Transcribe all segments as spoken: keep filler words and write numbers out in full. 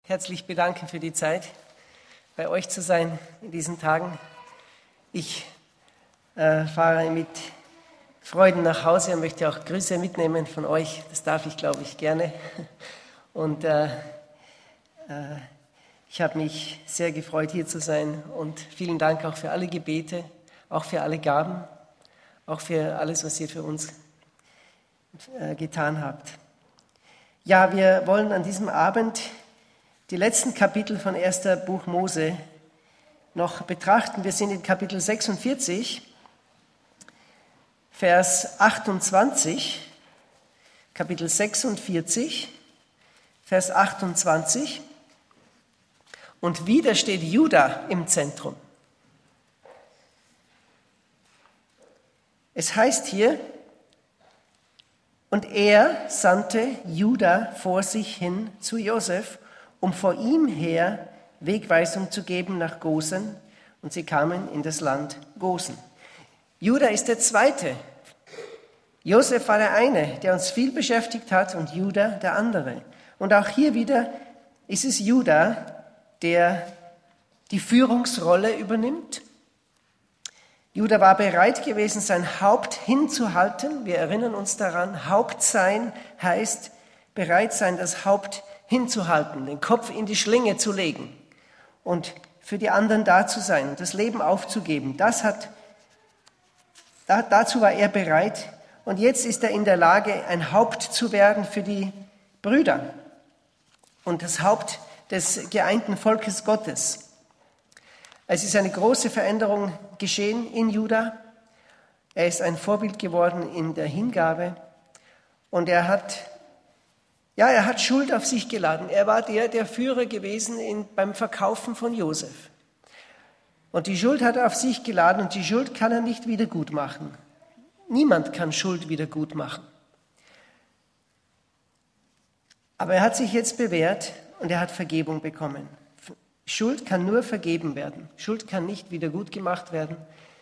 herzlich bedanken für die Zeit, bei euch zu sein in diesen Tagen. Ich äh, fahre mit Freuden nach Hause und möchte auch Grüße mitnehmen von euch. Das darf ich, glaube ich, gerne. Und äh, äh, ich habe mich sehr gefreut, hier zu sein. Und vielen Dank auch für alle Gebete, auch für alle Gaben, auch für alles, was ihr für uns äh, getan habt. Ja, wir wollen an diesem Abend die letzten Kapitel von ersten Buch Mose noch betrachten. Wir sind in Kapitel sechsundvierzig, Vers achtundzwanzig, Kapitel sechsundvierzig, Vers achtundzwanzig. Und wieder steht Juda im Zentrum. Es heißt hier, und er sandte Juda vor sich hin zu Josef, um vor ihm her Wegweisung zu geben nach Gosen, und sie kamen in das Land Gosen. Juda ist der Zweite. Josef war der eine, der uns viel beschäftigt hat, und Juda der andere. Und auch hier wieder ist es Juda, der die Führungsrolle übernimmt. Juda war bereit gewesen, sein Haupt hinzuhalten. Wir erinnern uns daran, Haupt sein heißt bereit sein, das Haupt hinzuhalten, den Kopf in die Schlinge zu legen und für die anderen da zu sein, das Leben aufzugeben. Das hat, da, dazu war er bereit. Und jetzt ist er in der Lage, ein Haupt zu werden für die Brüder und das Haupt des geeinten Volkes Gottes. Es ist eine große Veränderung geschehen in Juda. Er ist ein Vorbild geworden in der Hingabe und er hat, ja, er hat Schuld auf sich geladen. Er war der, der Führer gewesen in, beim Verkaufen von Josef. Und die Schuld hat er auf sich geladen und die Schuld kann er nicht wieder gut machen. Niemand kann Schuld wieder gut machen. Aber er hat sich jetzt bewährt und er hat Vergebung bekommen. Schuld kann nur vergeben werden. Schuld kann nicht wieder gut gemacht werden,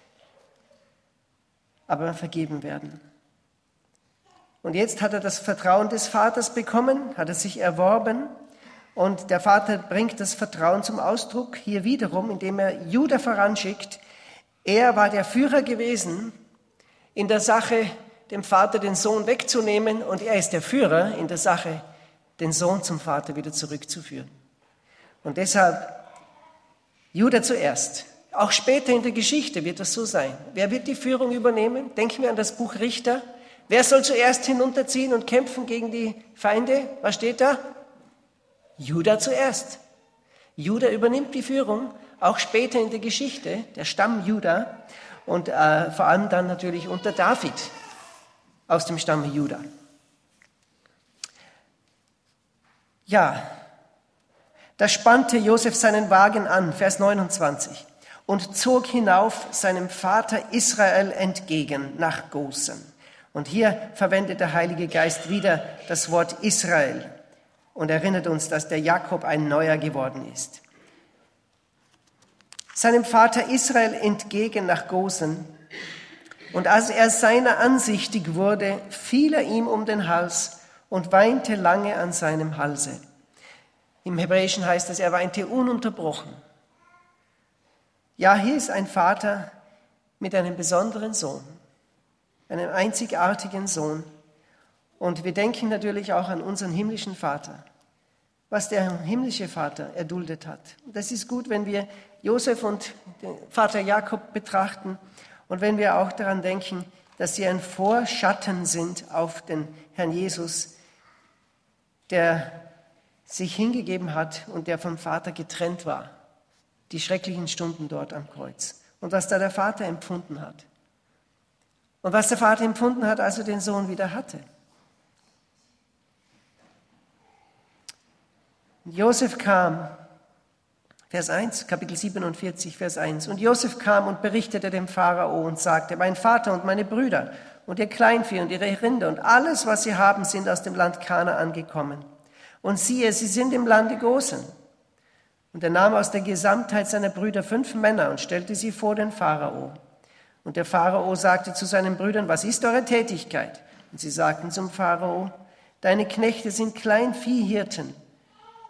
aber vergeben werden. Und jetzt hat er das Vertrauen des Vaters bekommen, hat er sich erworben und der Vater bringt das Vertrauen zum Ausdruck hier wiederum, indem er Juda voranschickt. Er war der Führer gewesen in der Sache, dem Vater den Sohn wegzunehmen, und er ist der Führer in der Sache, den Sohn zum Vater wieder zurückzuführen. Und deshalb Juda zuerst. Auch später in der Geschichte wird das so sein. Wer wird die Führung übernehmen? Denken wir an das Buch Richter. Wer soll zuerst hinunterziehen und kämpfen gegen die Feinde? Was steht da? Juda zuerst. Juda übernimmt die Führung, auch später in der Geschichte, der Stamm Juda und äh, vor allem dann natürlich unter David aus dem Stamm Juda. Ja, da spannte Josef seinen Wagen an, Vers neunundzwanzig, und zog hinauf seinem Vater Israel entgegen nach Gosen. Und hier verwendet der Heilige Geist wieder das Wort Israel und erinnert uns, dass der Jakob ein Neuer geworden ist. Seinem Vater Israel entgegen nach Gosen. Und als er seiner ansichtig wurde, fiel er ihm um den Hals und weinte lange an seinem Halse. Im Hebräischen heißt es, er weinte ununterbrochen. Ja, hier ist ein Vater mit einem besonderen Sohn, einem einzigartigen Sohn. Und wir denken natürlich auch an unseren himmlischen Vater, was der himmlische Vater erduldet hat. Und das ist gut, wenn wir Josef und den Vater Jakob betrachten und wenn wir auch daran denken, dass sie ein Vorschatten sind auf den Herrn Jesus, der sich hingegeben hat und der vom Vater getrennt war. Die schrecklichen Stunden dort am Kreuz. Und was da der Vater empfunden hat. Und was der Vater empfunden hat, als er den Sohn wieder hatte. Und Josef kam, Vers eins, Kapitel siebenundvierzig, Vers eins. Und Josef kam und berichtete dem Pharao und sagte, mein Vater und meine Brüder und ihr Kleinvieh und ihre Rinder und alles, was sie haben, sind aus dem Land Kanaan gekommen. Und siehe, sie sind im Lande Gosen. Und er nahm aus der Gesamtheit seiner Brüder fünf Männer und stellte sie vor den Pharao. Und der Pharao sagte zu seinen Brüdern, was ist eure Tätigkeit? Und sie sagten zum Pharao, deine Knechte sind Kleinviehhirten.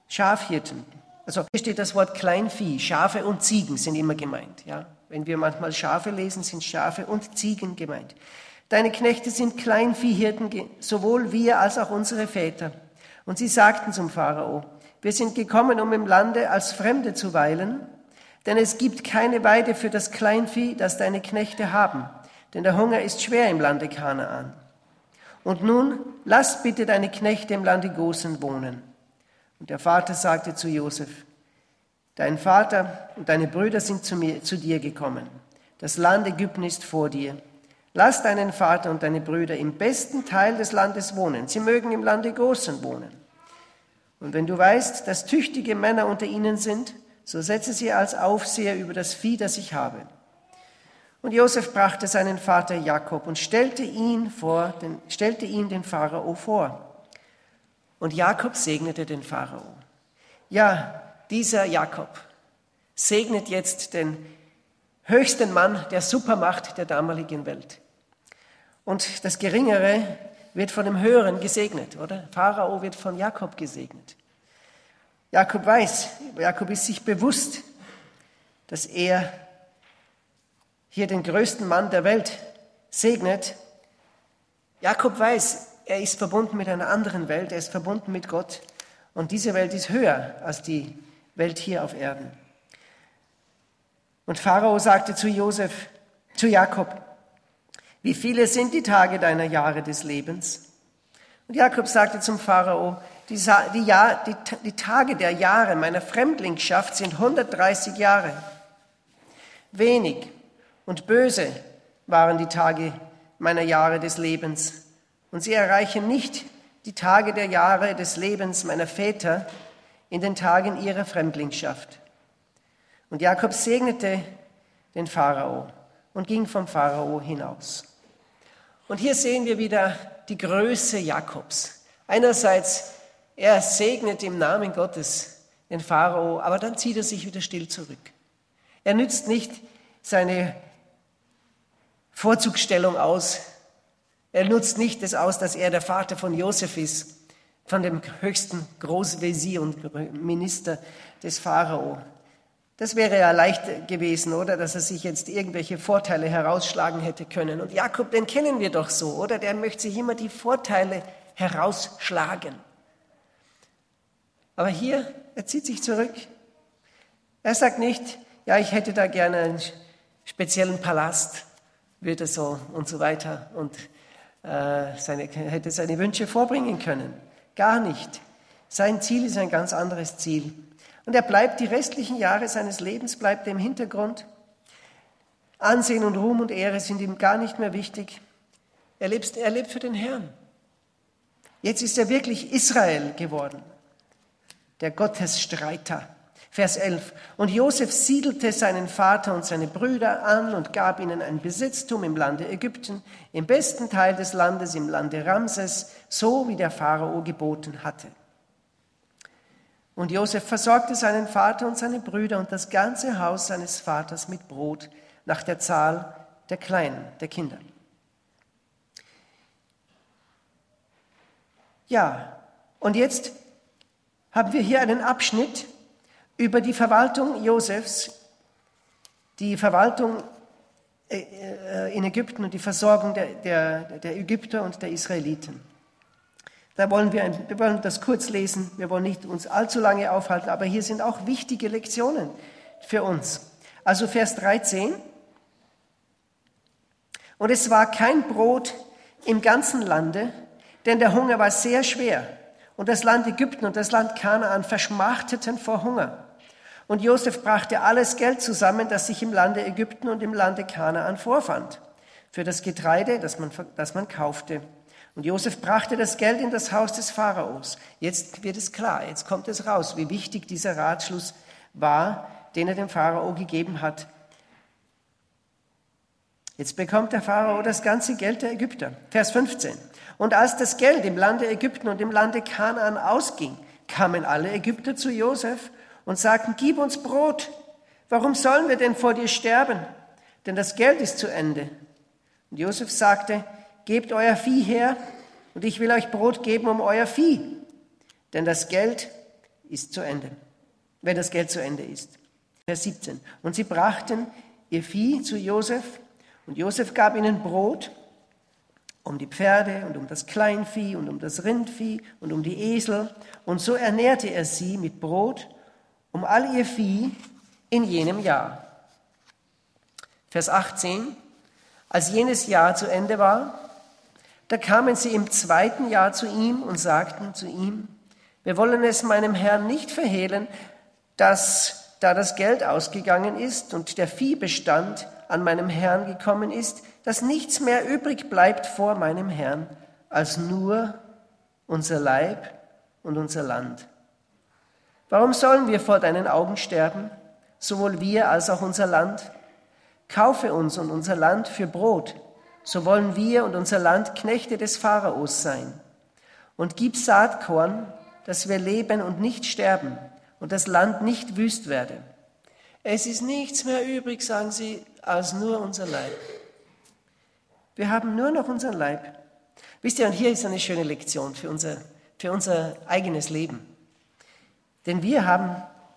Schafhirten. Also hier steht das Wort Kleinvieh. Schafe und Ziegen sind immer gemeint. Ja? Wenn wir manchmal Schafe lesen, sind Schafe und Ziegen gemeint. Deine Knechte sind Kleinviehhirten, sowohl wir als auch unsere Väter. Und sie sagten zum Pharao, wir sind gekommen, um im Lande als Fremde zu weilen, denn es gibt keine Weide für das Kleinvieh, das deine Knechte haben, denn der Hunger ist schwer im Lande Kanaan. Und nun, lass bitte deine Knechte im Lande Gosen wohnen. Und der Vater sagte zu Josef, dein Vater und deine Brüder sind zu, mir, zu dir gekommen. Das Land Ägypten ist vor dir. Lass deinen Vater und deine Brüder im besten Teil des Landes wohnen. Sie mögen im Lande Gosen wohnen. Und wenn du weißt, dass tüchtige Männer unter ihnen sind, so setze sie als Aufseher über das Vieh, das ich habe. Und Josef brachte seinen Vater Jakob und stellte ihn, vor, den, stellte ihn den Pharao vor. Und Jakob segnete den Pharao. Ja, dieser Jakob segnet jetzt den höchsten Mann der Supermacht der damaligen Welt. Und das Geringere wird von dem Höheren gesegnet, oder? Pharao wird von Jakob gesegnet. Jakob weiß, Jakob ist sich bewusst, dass er hier den größten Mann der Welt segnet. Jakob weiß, er ist verbunden mit einer anderen Welt, er ist verbunden mit Gott. Und diese Welt ist höher als die Welt hier auf Erden. Und Pharao sagte zu Josef, zu Jakob, wie viele sind die Tage deiner Jahre des Lebens? Und Jakob sagte zum Pharao, die, die, Jahr, die, die Tage der Jahre meiner Fremdlingschaft sind hundertdreißig Jahre. Wenig und böse waren die Tage meiner Jahre des Lebens. Und sie erreichen nicht die Tage der Jahre des Lebens meiner Väter in den Tagen ihrer Fremdlingschaft. Und Jakob segnete den Pharao und ging vom Pharao hinaus. Und hier sehen wir wieder die Größe Jakobs. Einerseits, er segnet im Namen Gottes den Pharao, aber dann zieht er sich wieder still zurück. Er nützt nicht seine Vorzugsstellung aus. Er nutzt nicht das aus, dass er der Vater von Josef ist, von dem höchsten Großvezier und Minister des Pharao. Das wäre ja leicht gewesen, oder? Dass er sich jetzt irgendwelche Vorteile herausschlagen hätte können. Und Jakob, den kennen wir doch so, oder? Der möchte sich immer die Vorteile herausschlagen. Aber hier, er zieht sich zurück. Er sagt nicht, ja, ich hätte da gerne einen speziellen Palast, würde so und so weiter und äh, seine, hätte seine Wünsche vorbringen können. Gar nicht. Sein Ziel ist ein ganz anderes Ziel. Und er bleibt die restlichen Jahre seines Lebens, bleibt er im Hintergrund. Ansehen und Ruhm und Ehre sind ihm gar nicht mehr wichtig. Er lebt, er lebt für den Herrn. Jetzt ist er wirklich Israel geworden, der Gottesstreiter. Vers elf. Und Josef siedelte seinen Vater und seine Brüder an und gab ihnen ein Besitztum im Lande Ägypten, im besten Teil des Landes, im Lande Ramses, so wie der Pharao geboten hatte. Und Josef versorgte seinen Vater und seine Brüder und das ganze Haus seines Vaters mit Brot nach der Zahl der Kleinen, der Kinder. Ja, und jetzt haben wir hier einen Abschnitt über die Verwaltung Josefs, die Verwaltung in Ägypten und die Versorgung der, der, der Ägypter und der Israeliten. Da wollen wir, wir wollen das kurz lesen, wir wollen nicht uns allzu lange aufhalten, aber hier sind auch wichtige Lektionen für uns. Also Vers dreizehn. Und es war kein Brot im ganzen Lande, denn der Hunger war sehr schwer. Und das Land Ägypten und das Land Kanaan verschmachteten vor Hunger. Und Josef brachte alles Geld zusammen, das sich im Lande Ägypten und im Lande Kanaan vorfand, für das Getreide, das man, das man kaufte. Und Josef brachte das Geld in das Haus des Pharaos. Jetzt wird es klar, jetzt kommt es raus, wie wichtig dieser Ratschluss war, den er dem Pharao gegeben hat. Jetzt bekommt der Pharao das ganze Geld der Ägypter. Vers fünfzehn. Und als das Geld im Lande Ägypten und im Lande Kanaan ausging, kamen alle Ägypter zu Josef und sagten, gib uns Brot. Warum sollen wir denn vor dir sterben? Denn das Geld ist zu Ende. Und Josef sagte, gebt euer Vieh her und ich will euch Brot geben um euer Vieh. Denn das Geld ist zu Ende, wenn das Geld zu Ende ist. Vers siebzehn. Und sie brachten ihr Vieh zu Josef, und Josef gab ihnen Brot um die Pferde und um das Kleinvieh und um das Rindvieh und um die Esel. Und so ernährte er sie mit Brot um all ihr Vieh in jenem Jahr. Vers achtzehn. Als jenes Jahr zu Ende war, da kamen sie im zweiten Jahr zu ihm und sagten zu ihm: Wir wollen es meinem Herrn nicht verhehlen, dass da das Geld ausgegangen ist und der Viehbestand an meinem Herrn gekommen ist, dass nichts mehr übrig bleibt vor meinem Herrn, als nur unser Leib und unser Land. Warum sollen wir vor deinen Augen sterben, sowohl wir als auch unser Land? Kaufe uns und unser Land für Brot, so wollen wir und unser Land Knechte des Pharaos sein. Und gib Saatkorn, dass wir leben und nicht sterben und das Land nicht wüst werde. Es ist nichts mehr übrig, sagen sie, als nur unser Leib. Wir haben nur noch unseren Leib. Wisst ihr, und hier ist eine schöne Lektion für unser, für unser eigenes Leben. Denn wir haben,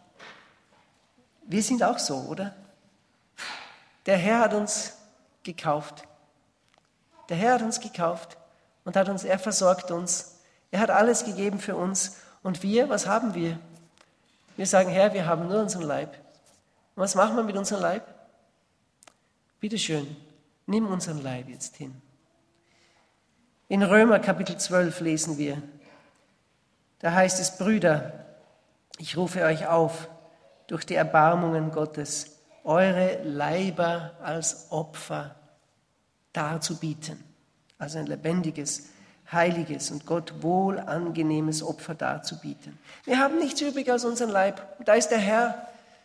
wir sind auch so, oder? Der Herr hat uns gekauft. Der Herr hat uns gekauft und hat uns, er versorgt uns. Er hat alles gegeben für uns. Und wir, was haben wir? Wir sagen, Herr, wir haben nur unseren Leib. Und was machen wir mit unserem Leib? Bitte schön, nimm unseren Leib jetzt hin. In Römer Kapitel zwölf lesen wir, da heißt es: Brüder, ich rufe euch auf, durch die Erbarmungen Gottes, eure Leiber als Opfer darzubieten, also ein lebendiges, heiliges und Gott wohlangenehmes Opfer darzubieten. Wir haben nichts übrig aus unserem Leib. Da ist der Herr,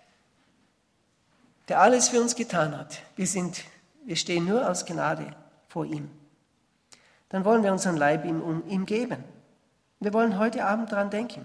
der alles für uns getan hat. Wir sind, wir stehen nur aus Gnade vor ihm. Dann wollen wir unseren Leib ihm, ihm geben. Wir wollen heute Abend daran denken.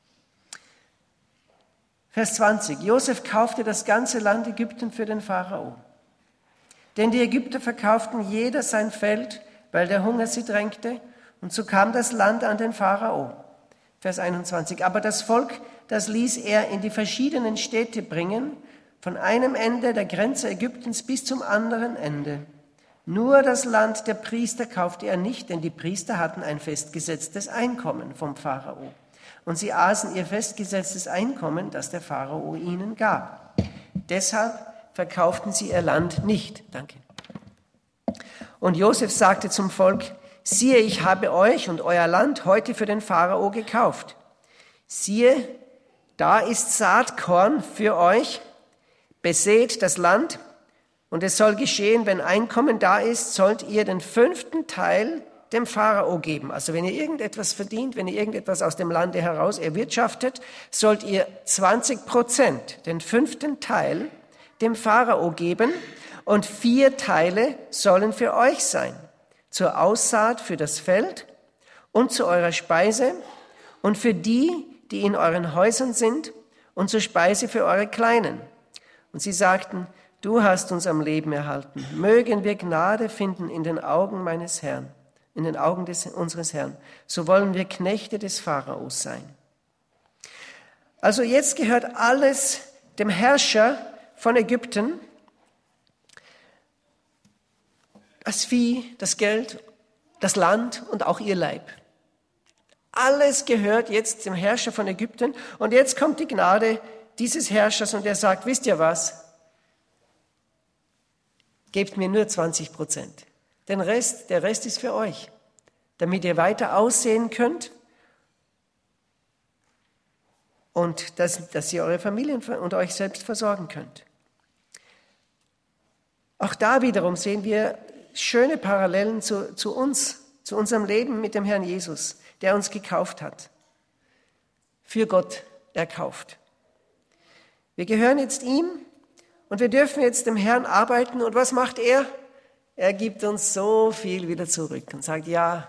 Vers zwanzig. Josef kaufte das ganze Land Ägypten für den Pharao. Denn die Ägypter verkauften jeder sein Feld, weil der Hunger sie drängte, und so kam das Land an den Pharao. Vers einundzwanzig. Aber das Volk, das ließ er in die verschiedenen Städte bringen, von einem Ende der Grenze Ägyptens bis zum anderen Ende. Nur das Land der Priester kaufte er nicht, denn die Priester hatten ein festgesetztes Einkommen vom Pharao. Und sie aßen ihr festgesetztes Einkommen, das der Pharao ihnen gab. Deshalb verkauften sie ihr Land nicht. Danke. Und Josef sagte zum Volk: Siehe, ich habe euch und euer Land heute für den Pharao gekauft. Siehe, da ist Saatkorn für euch, besät das Land, und es soll geschehen, wenn Einkommen da ist, sollt ihr den fünften Teil dem Pharao geben. Also wenn ihr irgendetwas verdient, wenn ihr irgendetwas aus dem Lande heraus erwirtschaftet, sollt ihr zwanzig Prozent, den fünften Teil, dem Pharao geben, und vier Teile sollen für euch sein, zur Aussaat für das Feld und zu eurer Speise und für die, die in euren Häusern sind, und zur Speise für eure Kleinen. Und sie sagten: Du hast uns am Leben erhalten. Mögen wir Gnade finden in den Augen meines Herrn, in den Augen des, unseres Herrn. So wollen wir Knechte des Pharaos sein. Also jetzt gehört alles dem Herrscher von Ägypten. Das Vieh, das Geld, das Land und auch ihr Leib. Alles gehört jetzt dem Herrscher von Ägypten. Und jetzt kommt die Gnade dieses Herrschers und er sagt: Wisst ihr was? Gebt mir nur zwanzig Prozent. Den Rest, der Rest ist für euch, damit ihr weiter aussehen könnt und dass, dass ihr eure Familien und euch selbst versorgen könnt. Auch da wiederum sehen wir schöne Parallelen zu, zu uns, zu unserem Leben mit dem Herrn Jesus, der uns gekauft hat, für Gott erkauft. Wir gehören jetzt ihm und wir dürfen jetzt dem Herrn arbeiten. Und was macht er? Er gibt uns so viel wieder zurück und sagt: Ja,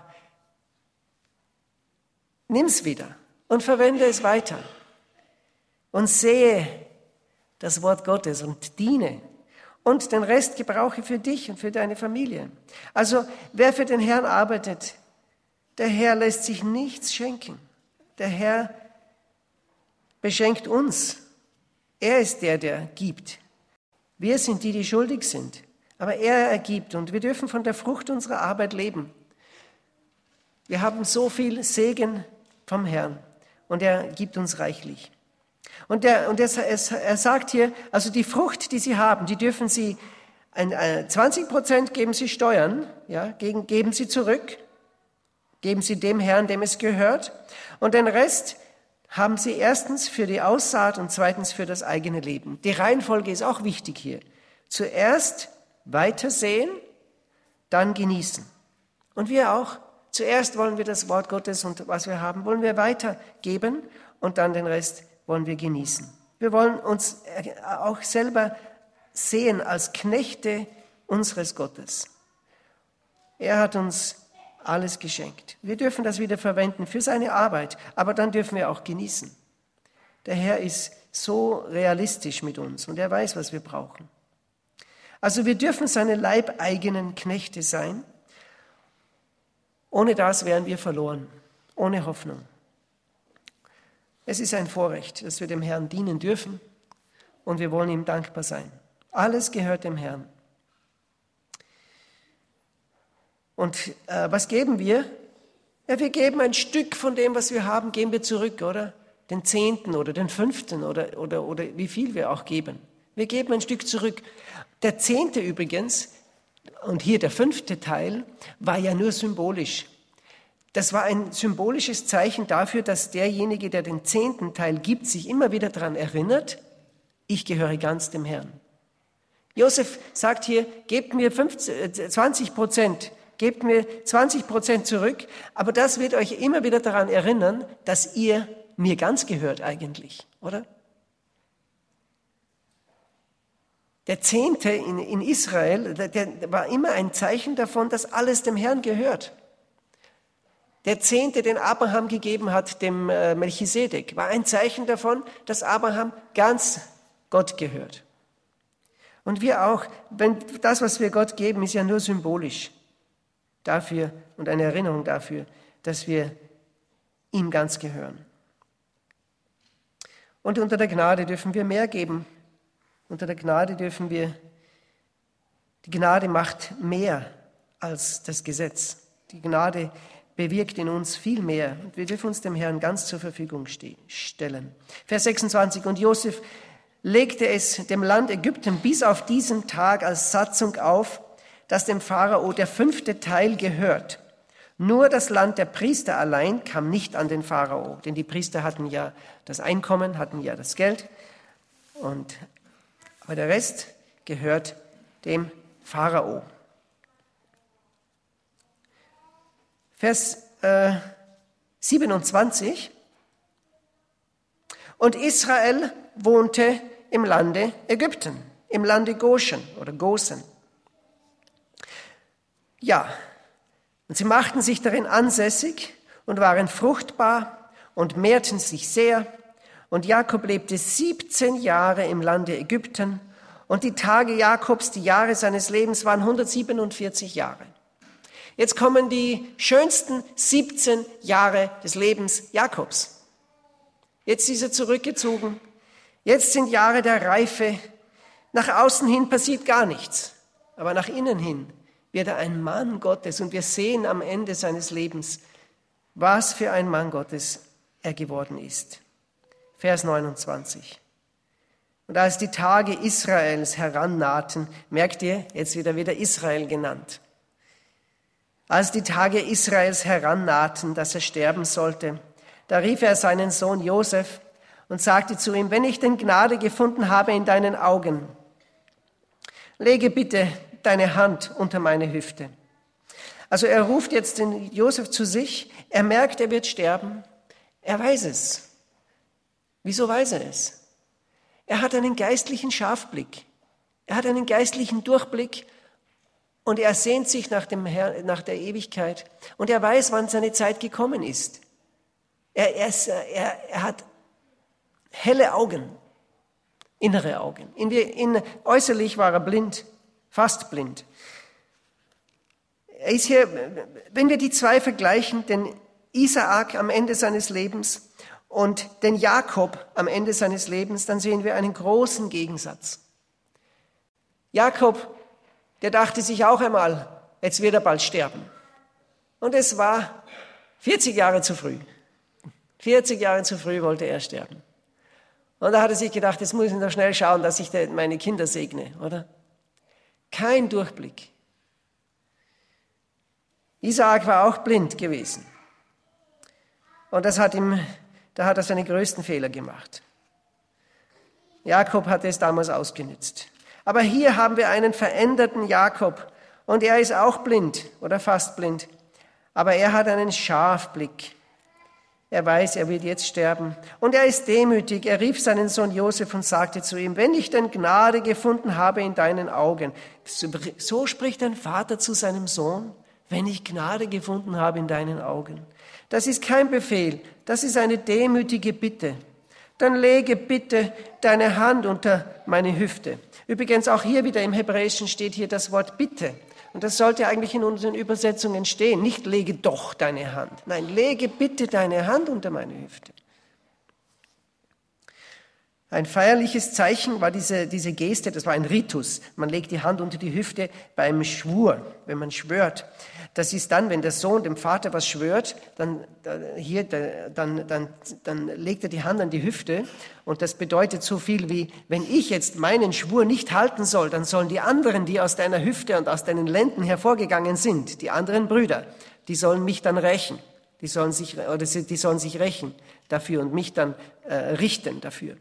nimm's wieder und verwende es weiter und sehe das Wort Gottes und diene. Und den Rest gebrauche für dich und für deine Familie. Also wer für den Herrn arbeitet, der Herr lässt sich nichts schenken. Der Herr beschenkt uns. Er ist der, der gibt. Wir sind die, die schuldig sind. Aber er ergibt und wir dürfen von der Frucht unserer Arbeit leben. Wir haben so viel Segen vom Herrn und er gibt uns reichlich. Und, der, und er, er sagt hier, also die Frucht, die sie haben, die dürfen sie, zwanzig Prozent geben sie Steuern, ja, geben sie zurück, geben sie dem Herrn, dem es gehört. Und den Rest haben sie erstens für die Aussaat und zweitens für das eigene Leben. Die Reihenfolge ist auch wichtig hier. Zuerst weitersehen, dann genießen. Und wir auch. Zuerst wollen wir das Wort Gottes und was wir haben, wollen wir weitergeben und dann den Rest wollen wir genießen. Wir wollen uns auch selber sehen als Knechte unseres Gottes. Er hat uns alles geschenkt. Wir dürfen das wieder verwenden für seine Arbeit, aber dann dürfen wir auch genießen. Der Herr ist so realistisch mit uns und er weiß, was wir brauchen. Also wir dürfen seine leibeigenen Knechte sein. Ohne das wären wir verloren, ohne Hoffnung. Es ist ein Vorrecht, dass wir dem Herrn dienen dürfen und wir wollen ihm dankbar sein. Alles gehört dem Herrn. Und äh, was geben wir? Ja, wir geben ein Stück von dem, was wir haben, geben wir zurück, oder? Den Zehnten oder den Fünften oder, oder, oder wie viel wir auch geben. Wir geben ein Stück zurück. Der Zehnte übrigens, und hier der fünfte Teil, war ja nur symbolisch. Das war ein symbolisches Zeichen dafür, dass derjenige, der den zehnten Teil gibt, sich immer wieder daran erinnert, ich gehöre ganz dem Herrn. Josef sagt hier, gebt mir fünfzig, zwanzig Prozent, gebt mir zwanzig Prozent zurück, aber das wird euch immer wieder daran erinnern, dass ihr mir ganz gehört eigentlich, oder? Der Zehnte in, in Israel, der, der war immer ein Zeichen davon, dass alles dem Herrn gehört. Der Zehnte, den Abraham gegeben hat, dem äh, Melchisedek, war ein Zeichen davon, dass Abraham ganz Gott gehört. Und wir auch, wenn das, was wir Gott geben, ist ja nur symbolisch dafür und eine Erinnerung dafür, dass wir ihm ganz gehören. Und unter der Gnade dürfen wir mehr geben. Unter der Gnade dürfen wir, die Gnade macht mehr als das Gesetz. Die Gnade bewirkt in uns viel mehr und wir dürfen uns dem Herrn ganz zur Verfügung stellen. Vers sechsundzwanzig, und Josef legte es dem Land Ägypten bis auf diesen Tag als Satzung auf, dass dem Pharao der fünfte Teil gehört. Nur das Land der Priester allein kam nicht an den Pharao, denn die Priester hatten ja das Einkommen, hatten ja das Geld, und, aber der Rest gehört dem Pharao. Vers äh, siebenundzwanzig. Und Israel wohnte im Lande Ägypten, im Lande Goshen oder Gosen. Ja, und sie machten sich darin ansässig und waren fruchtbar und mehrten sich sehr. Und Jakob lebte siebzehn Jahre im Lande Ägypten und die Tage Jakobs, die Jahre seines Lebens waren hundertsiebenundvierzig Jahre. Jetzt kommen die schönsten siebzehn Jahre des Lebens Jakobs. Jetzt ist er zurückgezogen. Jetzt sind Jahre der Reife. Nach außen hin passiert gar nichts. Aber nach innen hin wird er ein Mann Gottes. Und wir sehen am Ende seines Lebens, was für ein Mann Gottes er geworden ist. Vers neunundzwanzig. Und als die Tage Israels herannahten, merkt ihr, jetzt wird er wieder Israel genannt. Als die Tage Israels herannahten, dass er sterben sollte, da rief er seinen Sohn Josef und sagte zu ihm, wenn ich denn Gnade gefunden habe in deinen Augen, lege bitte deine Hand unter meine Hüfte. Also er ruft jetzt den Josef zu sich, er merkt, er wird sterben, er weiß es. Wieso weiß er es? Er hat einen geistlichen Scharfblick, er hat einen geistlichen Durchblick und er sehnt sich nach, dem Herr, nach der Ewigkeit und er weiß, wann seine Zeit gekommen ist. Er, er, er, er hat helle Augen, innere Augen. In, in, äußerlich war er blind, fast blind. Er ist hier, wenn wir die zwei vergleichen, den Isaak am Ende seines Lebens und den Jakob am Ende seines Lebens, dann sehen wir einen großen Gegensatz. Jakob, der dachte sich auch einmal, jetzt wird er bald sterben. Und es war vierzig Jahre zu früh. vierzig Jahre zu früh wollte er sterben. Und da hat er sich gedacht, jetzt muss ich noch schnell schauen, dass ich meine Kinder segne, oder? Kein Durchblick. Isaak war auch blind gewesen. Und das hat ihm, da hat er seine größten Fehler gemacht. Jakob hatte es damals ausgenützt. Aber hier haben wir einen veränderten Jakob. Und er ist auch blind oder fast blind. Aber er hat einen Scharfblick. Er weiß, er wird jetzt sterben. Und er ist demütig. Er rief seinen Sohn Josef und sagte zu ihm, wenn ich denn Gnade gefunden habe in deinen Augen. So spricht ein Vater zu seinem Sohn, wenn ich Gnade gefunden habe in deinen Augen. Das ist kein Befehl, das ist eine demütige Bitte. Dann lege bitte deine Hand unter meine Hüfte. Übrigens auch hier wieder im Hebräischen steht hier das Wort Bitte. Und das sollte eigentlich in unseren Übersetzungen stehen. Nicht lege doch deine Hand. Nein, lege bitte deine Hand unter meine Hüfte. Ein feierliches Zeichen war diese, diese Geste, das war ein Ritus. Man legt die Hand unter die Hüfte beim Schwur, wenn man schwört. Das ist dann, wenn der Sohn dem Vater was schwört, dann, hier, dann, dann, dann legt er die Hand an die Hüfte. Und das bedeutet so viel wie, wenn ich jetzt meinen Schwur nicht halten soll, dann sollen die anderen, die aus deiner Hüfte und aus deinen Lenden hervorgegangen sind, die anderen Brüder, die sollen mich dann rächen. Die sollen sich, oder die sollen sich rächen dafür und mich dann äh, richten dafür.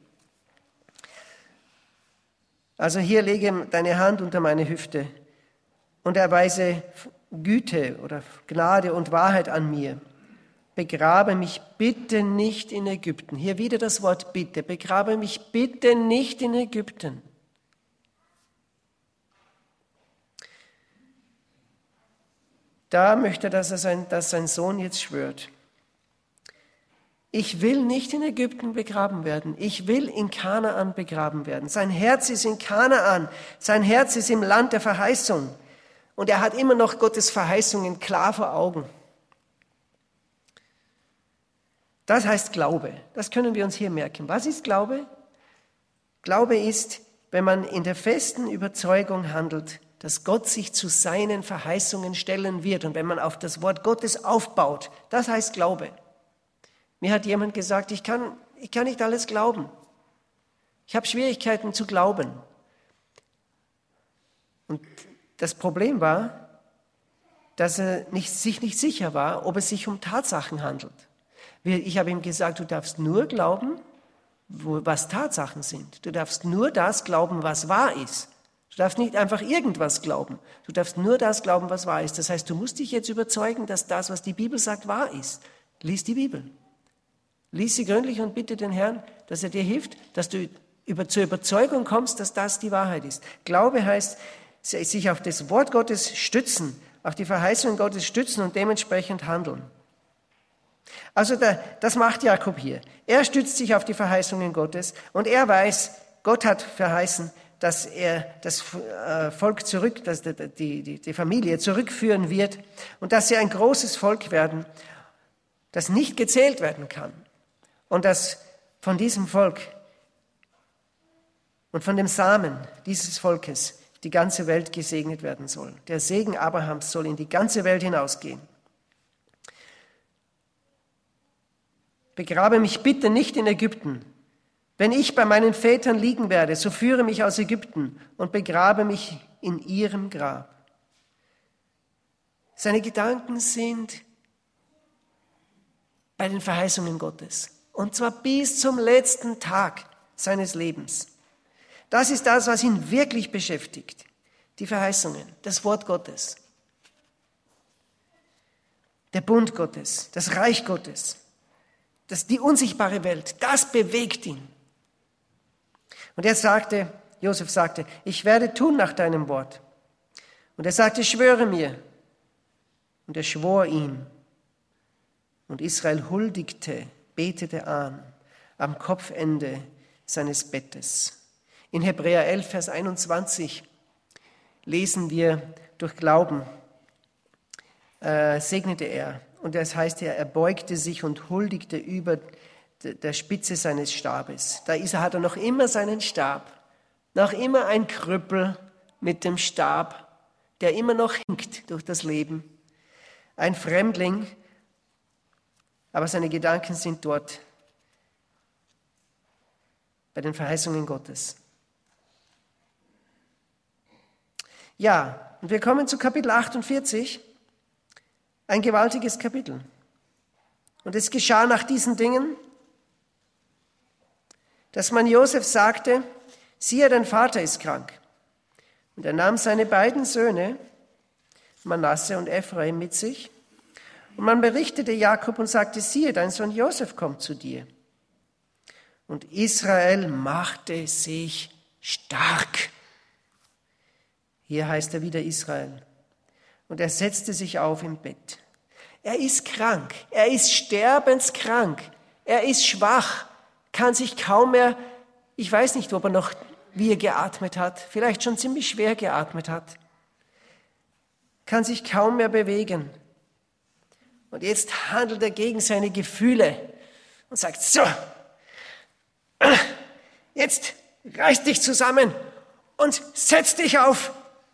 Also hier lege deine Hand unter meine Hüfte und erweise Güte oder Gnade und Wahrheit an mir. Begrabe mich bitte nicht in Ägypten. Hier wieder das Wort bitte. Begrabe mich bitte nicht in Ägypten. Da möchte er, dass, er sein, dass sein Sohn jetzt schwört. Ich will nicht in Ägypten begraben werden. Ich will in Kanaan begraben werden. Sein Herz ist in Kanaan. Sein Herz ist im Land der Verheißung. Und er hat immer noch Gottes Verheißungen klar vor Augen. Das heißt Glaube. Das können wir uns hier merken. Was ist Glaube? Glaube ist, wenn man in der festen Überzeugung handelt, dass Gott sich zu seinen Verheißungen stellen wird. Und wenn man auf das Wort Gottes aufbaut, das heißt Glaube. Mir hat jemand gesagt, ich kann, ich kann nicht alles glauben. Ich habe Schwierigkeiten zu glauben. Und das Problem war, dass er nicht, sich nicht sicher war, ob es sich um Tatsachen handelt. Ich habe ihm gesagt, du darfst nur glauben, was Tatsachen sind. Du darfst nur das glauben, was wahr ist. Du darfst nicht einfach irgendwas glauben. Du darfst nur das glauben, was wahr ist. Das heißt, du musst dich jetzt überzeugen, dass das, was die Bibel sagt, wahr ist. Lies die Bibel. Lies sie gründlich und bitte den Herrn, dass er dir hilft, dass du über, zur Überzeugung kommst, dass das die Wahrheit ist. Glaube heißt, sich auf das Wort Gottes stützen, auf die Verheißungen Gottes stützen und dementsprechend handeln. Also da, das macht Jakob hier. Er stützt sich auf die Verheißungen Gottes und er weiß, Gott hat verheißen, dass er das Volk zurück, dass die, die, die Familie zurückführen wird und dass sie ein großes Volk werden, das nicht gezählt werden kann. Und dass von diesem Volk und von dem Samen dieses Volkes die ganze Welt gesegnet werden soll. Der Segen Abrahams soll in die ganze Welt hinausgehen. Begrabe mich bitte nicht in Ägypten. Wenn ich bei meinen Vätern liegen werde, so führe mich aus Ägypten und begrabe mich in ihrem Grab. Seine Gedanken sind bei den Verheißungen Gottes. Und zwar bis zum letzten Tag seines Lebens. Das ist das, was ihn wirklich beschäftigt. Die Verheißungen, das Wort Gottes. Der Bund Gottes, das Reich Gottes, das, die unsichtbare Welt, das bewegt ihn. Und er sagte, Josef sagte, ich werde tun nach deinem Wort. Und er sagte, schwöre mir. Und er schwor ihm. Und Israel huldigte, betete an, am Kopfende seines Bettes. In Hebräer elf, Vers einundzwanzig lesen wir, durch Glauben äh, segnete er. Und das heißt ja, er beugte sich und huldigte über der Spitze seines Stabes. Da ist er, hat er noch immer seinen Stab, noch immer ein Krüppel mit dem Stab, der immer noch hinkt durch das Leben. Ein Fremdling, aber seine Gedanken sind dort, bei den Verheißungen Gottes. Ja, und wir kommen zu Kapitel achtundvierzig, ein gewaltiges Kapitel. Und es geschah nach diesen Dingen, dass man Josef sagte, siehe, dein Vater ist krank. Und er nahm seine beiden Söhne, Manasse und Ephraim, mit sich. Und man berichtete Jakob und sagte, siehe, dein Sohn Josef kommt zu dir. Und Israel machte sich stark. Hier heißt er wieder Israel. Und er setzte sich auf im Bett. Er ist krank, er ist sterbenskrank, er ist schwach, kann sich kaum mehr, ich weiß nicht, ob er noch, wie er geatmet hat, vielleicht schon ziemlich schwer geatmet hat, kann sich kaum mehr bewegen. Und jetzt handelt er gegen seine Gefühle und sagt, so, jetzt reiß dich zusammen und setz dich auf.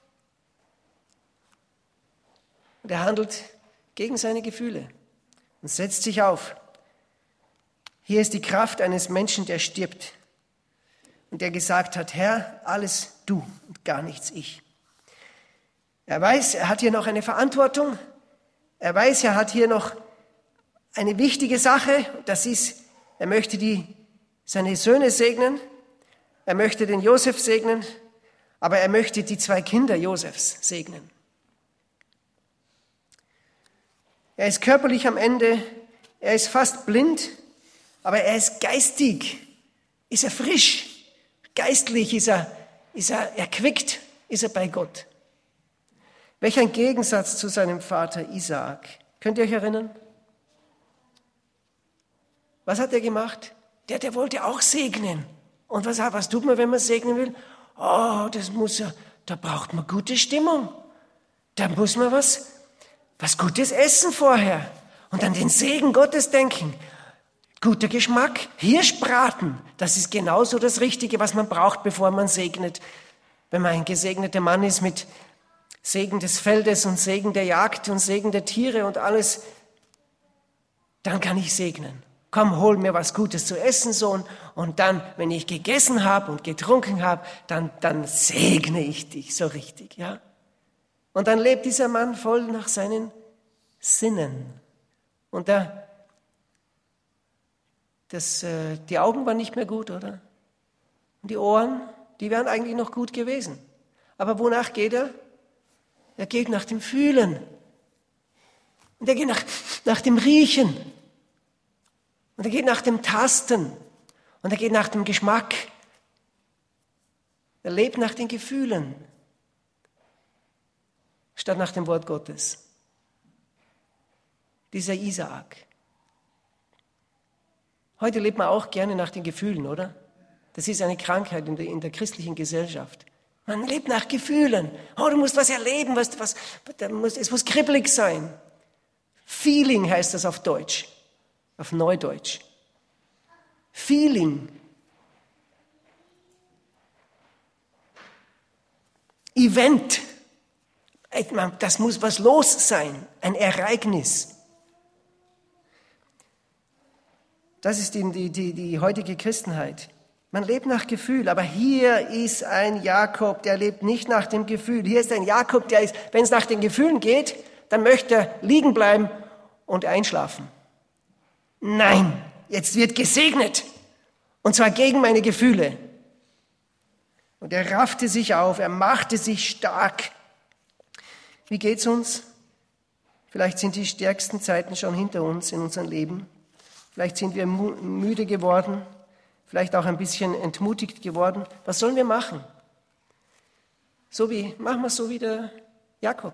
Und er handelt gegen seine Gefühle und setzt sich auf. Hier ist die Kraft eines Menschen, der stirbt und der gesagt hat, Herr, alles du und gar nichts ich. Er weiß, er hat hier noch eine Verantwortung. Er weiß, er hat hier noch eine wichtige Sache. Das ist, er möchte die, seine Söhne segnen. Er möchte den Josef segnen. Aber er möchte die zwei Kinder Josefs segnen. Er ist körperlich am Ende. Er ist fast blind. Aber er ist geistig. Ist er frisch. Geistlich ist er, ist er erquickt. Ist er bei Gott. Welch ein Gegensatz zu seinem Vater Isaak. Könnt ihr euch erinnern? Was hat er gemacht? Der, der wollte auch segnen. Und was, was tut man, wenn man segnen will? Oh, das muss ja, da braucht man gute Stimmung. Da muss man was, was Gutes essen vorher. Und an den Segen Gottes denken. Guter Geschmack, Hirschbraten. Das ist genauso das Richtige, was man braucht, bevor man segnet. Wenn man ein gesegneter Mann ist mit Segen des Feldes und Segen der Jagd und Segen der Tiere und alles, dann kann ich segnen. Komm, hol mir was Gutes zu essen, Sohn, und dann, wenn ich gegessen habe und getrunken habe, dann, dann segne ich dich so richtig, ja. Und dann lebt dieser Mann voll nach seinen Sinnen. Und da, das, äh, die Augen waren nicht mehr gut, oder? Und die Ohren, die wären eigentlich noch gut gewesen. Aber wonach geht er? Er geht nach dem Fühlen. Und er geht nach, nach dem Riechen. Und er geht nach dem Tasten. Und er geht nach dem Geschmack. Er lebt nach den Gefühlen. Statt nach dem Wort Gottes. Dieser Isaak. Heute lebt man auch gerne nach den Gefühlen, oder? Das ist eine Krankheit in der, in der christlichen Gesellschaft. Man lebt nach Gefühlen. Oh, du musst was erleben, was, was, muss, es muss kribbelig sein. Feeling heißt das auf Deutsch, auf Neudeutsch. Feeling. Event. Das muss was los sein, ein Ereignis. Das ist die, die, die, die heutige Christenheit. Man lebt nach Gefühl, aber hier ist ein Jakob, der lebt nicht nach dem Gefühl. Hier ist ein Jakob, der ist, wenn es nach den Gefühlen geht, dann möchte er liegen bleiben und einschlafen. Nein, jetzt wird gesegnet. Und zwar gegen meine Gefühle. Und er raffte sich auf, er machte sich stark. Wie geht's uns? Vielleicht sind die stärksten Zeiten schon hinter uns in unserem Leben. Vielleicht sind wir müde geworden. Vielleicht auch ein bisschen entmutigt geworden. Was sollen wir machen? So wie, machen wir es so wie der Jakob.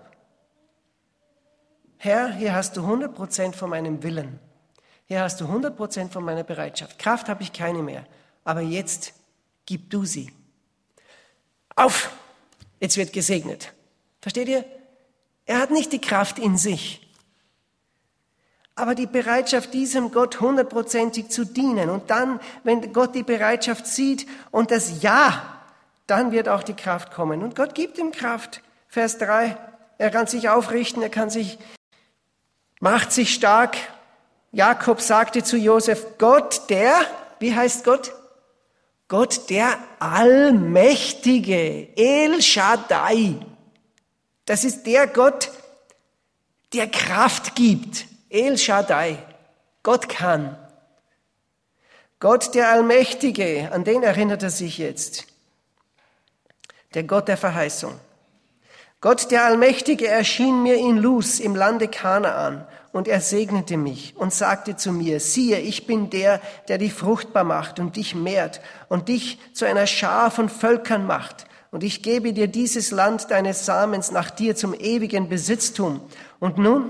Herr, hier hast du hundert Prozent von meinem Willen. Hier hast du hundert Prozent von meiner Bereitschaft. Kraft habe ich keine mehr. Aber jetzt gib du sie. Auf! Jetzt wird gesegnet. Versteht ihr? Er hat nicht die Kraft in sich. aber die Bereitschaft, diesem Gott hundertprozentig zu dienen. Und dann, wenn Gott die Bereitschaft sieht und das Ja, dann wird auch die Kraft kommen. Und Gott gibt ihm Kraft. Vers drei, er kann sich aufrichten, er kann sich, macht sich stark. Jakob sagte zu Josef, Gott der, wie heißt Gott? Gott der Allmächtige, El Shaddai. Das ist der Gott, der Kraft gibt. El Shaddai. Gott kann. Gott der Allmächtige, an den erinnert er sich jetzt. Der Gott der Verheißung. Gott der Allmächtige erschien mir in Luz im Lande Kanaan und er segnete mich und sagte zu mir, siehe, ich bin der, der dich fruchtbar macht und dich mehrt und dich zu einer Schar von Völkern macht. Und ich gebe dir dieses Land deines Samens nach dir zum ewigen Besitztum. Und nun,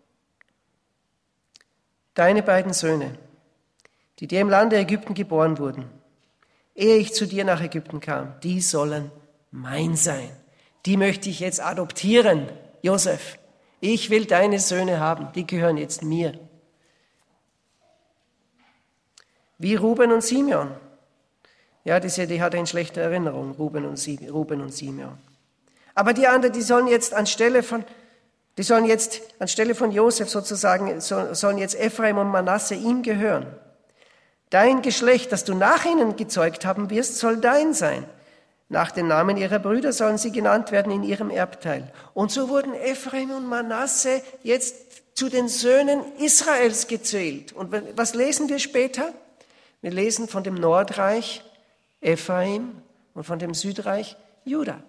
deine beiden Söhne, die dir im Lande Ägypten geboren wurden, ehe ich zu dir nach Ägypten kam, die sollen mein sein. Die möchte ich jetzt adoptieren, Josef. Ich will deine Söhne haben, die gehören jetzt mir. Wie Ruben und Simeon. Ja, die, die hat er in schlechter Erinnerung, Ruben und, Sie, Ruben und Simeon. Aber die anderen, die sollen jetzt anstelle von, die sollen jetzt anstelle von Josef sozusagen, sollen jetzt Ephraim und Manasse ihm gehören. Dein Geschlecht, das du nach ihnen gezeugt haben wirst, soll dein sein. Nach den Namen ihrer Brüder sollen sie genannt werden in ihrem Erbteil. Und so wurden Ephraim und Manasse jetzt zu den Söhnen Israels gezählt. Und was lesen wir später? Wir lesen von dem Nordreich Ephraim und von dem Südreich Juda.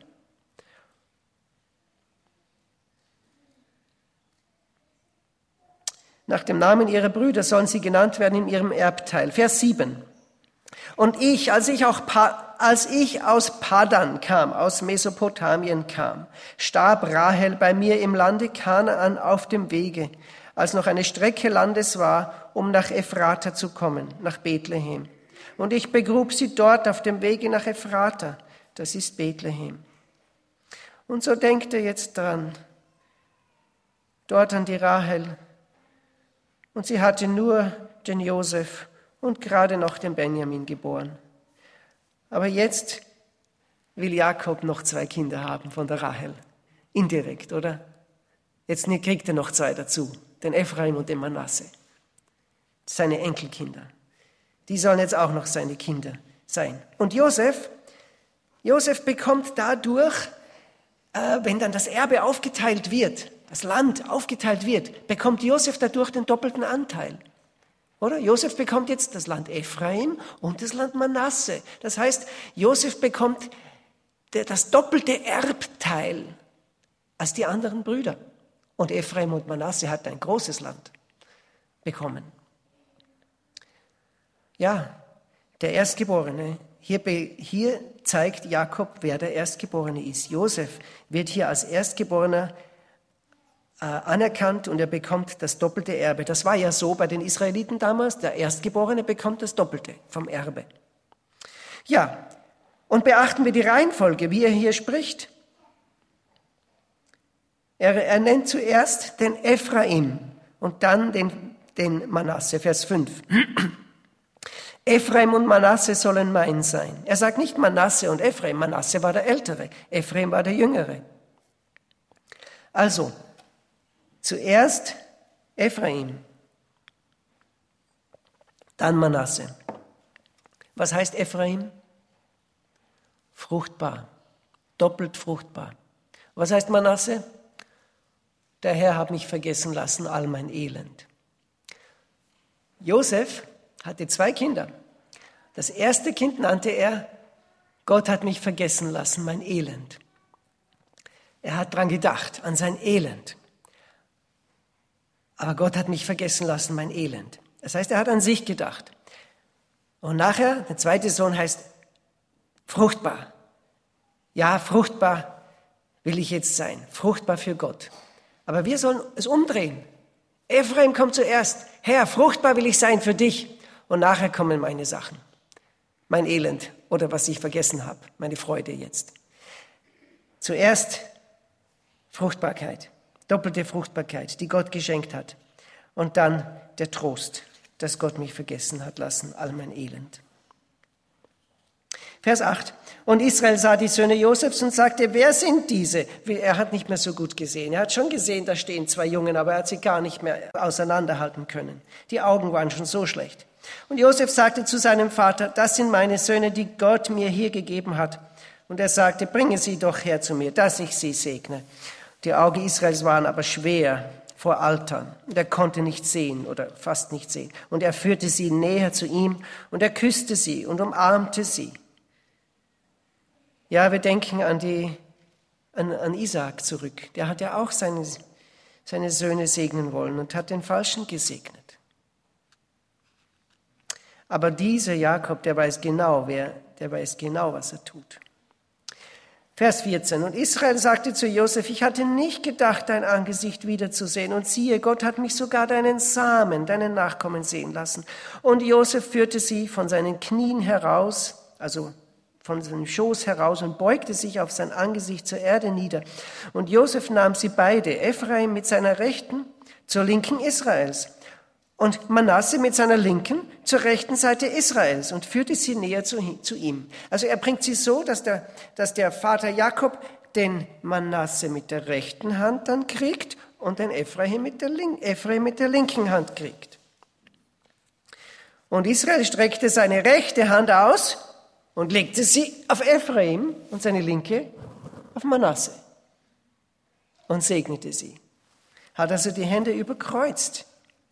Nach dem Namen ihrer Brüder sollen sie genannt werden in ihrem Erbteil. Vers sieben. Und ich, als ich, auch, als ich aus Padan kam, aus Mesopotamien kam, starb Rahel bei mir im Lande Kanaan auf dem Wege, als noch eine Strecke Landes war, um nach Ephrata zu kommen, nach Bethlehem. Und ich begrub sie dort auf dem Wege nach Ephrata, das ist Bethlehem. Und so denkt er jetzt dran, dort an die Rahel. Und sie hatte nur den Josef und gerade noch den Benjamin geboren. Aber jetzt will Jakob noch zwei Kinder haben von der Rahel. Indirekt, oder? Jetzt kriegt er noch zwei dazu, den Ephraim und den Manasse. Seine Enkelkinder. Die sollen jetzt auch noch seine Kinder sein. Und Josef, Josef bekommt dadurch, äh, wenn dann das Erbe aufgeteilt wird, das Land aufgeteilt wird, bekommt Josef dadurch den doppelten Anteil. Oder? Josef bekommt jetzt das Land Ephraim und das Land Manasse. Das heißt, Josef bekommt das doppelte Erbteil als die anderen Brüder. Und Ephraim und Manasse hat ein großes Land bekommen. Ja, der Erstgeborene. Hier, hier zeigt Jakob, wer der Erstgeborene ist. Josef wird hier als Erstgeborener anerkannt und er bekommt das doppelte Erbe. Das war ja so bei den Israeliten damals, der Erstgeborene bekommt das Doppelte vom Erbe. Ja, und beachten wir die Reihenfolge, wie er hier spricht. Er, er nennt zuerst den Ephraim und dann den, den Manasse, Vers fünf. Ephraim und Manasse sollen mein sein. Er sagt nicht Manasse und Ephraim, Manasse war der Ältere, Ephraim war der Jüngere. Also, zuerst Ephraim, dann Manasse. Was heißt Ephraim? Fruchtbar, doppelt fruchtbar. Was heißt Manasse? Der Herr hat mich vergessen lassen, all mein Elend. Josef hatte zwei Kinder. Das erste Kind nannte er, Gott hat mich vergessen lassen, mein Elend. Er hat dran gedacht, an sein Elend. Aber Gott hat mich vergessen lassen, mein Elend. Das heißt, er hat an sich gedacht. Und nachher, der zweite Sohn heißt fruchtbar. Ja, fruchtbar will ich jetzt sein. Fruchtbar für Gott. Aber wir sollen es umdrehen. Ephraim kommt zuerst. Herr, fruchtbar will ich sein für dich. Und nachher kommen meine Sachen. Mein Elend oder was ich vergessen habe. Meine Freude jetzt. Zuerst Fruchtbarkeit. Doppelte Fruchtbarkeit, die Gott geschenkt hat. Und dann der Trost, dass Gott mich vergessen hat lassen, all mein Elend. Vers acht. Und Israel sah die Söhne Josefs und sagte, wer sind diese? Er hat nicht mehr so gut gesehen. Er hat schon gesehen, da stehen zwei Jungen, aber er hat sie gar nicht mehr auseinanderhalten können. Die Augen waren schon so schlecht. Und Josef sagte zu seinem Vater, das sind meine Söhne, die Gott mir hier gegeben hat. Und er sagte, bringe sie doch her zu mir, dass ich sie segne. Die Augen Israels waren aber schwer vor Altern. Und er konnte nicht sehen oder fast nicht sehen. Und er führte sie näher zu ihm und er küsste sie und umarmte sie. Ja, wir denken an, die, an, an Isaak zurück. Der hat ja auch seine, seine Söhne segnen wollen und hat den Falschen gesegnet. Aber dieser Jakob, der weiß genau, wer, der weiß genau, was er tut. Vers vierzehn. Und Israel sagte zu Josef, ich hatte nicht gedacht, dein Angesicht wiederzusehen. Und siehe, Gott hat mich sogar deinen Samen, deinen Nachkommen sehen lassen. Und Josef führte sie von seinen Knien heraus, also von seinem Schoß heraus und beugte sich auf sein Angesicht zur Erde nieder. Und Josef nahm sie beide, Ephraim mit seiner Rechten zur Linken Israels und Manasse mit seiner Linken zur rechten Seite Israels und führte sie näher zu, zu ihm. Also er bringt sie so, dass der, dass der Vater Jakob den Manasse mit der rechten Hand dann kriegt und den Ephraim mit der, Link, Ephraim mit der linken Hand kriegt. Und Israel streckte seine rechte Hand aus und legte sie auf Ephraim und seine linke auf Manasse und segnete sie. Hat also die Hände überkreuzt.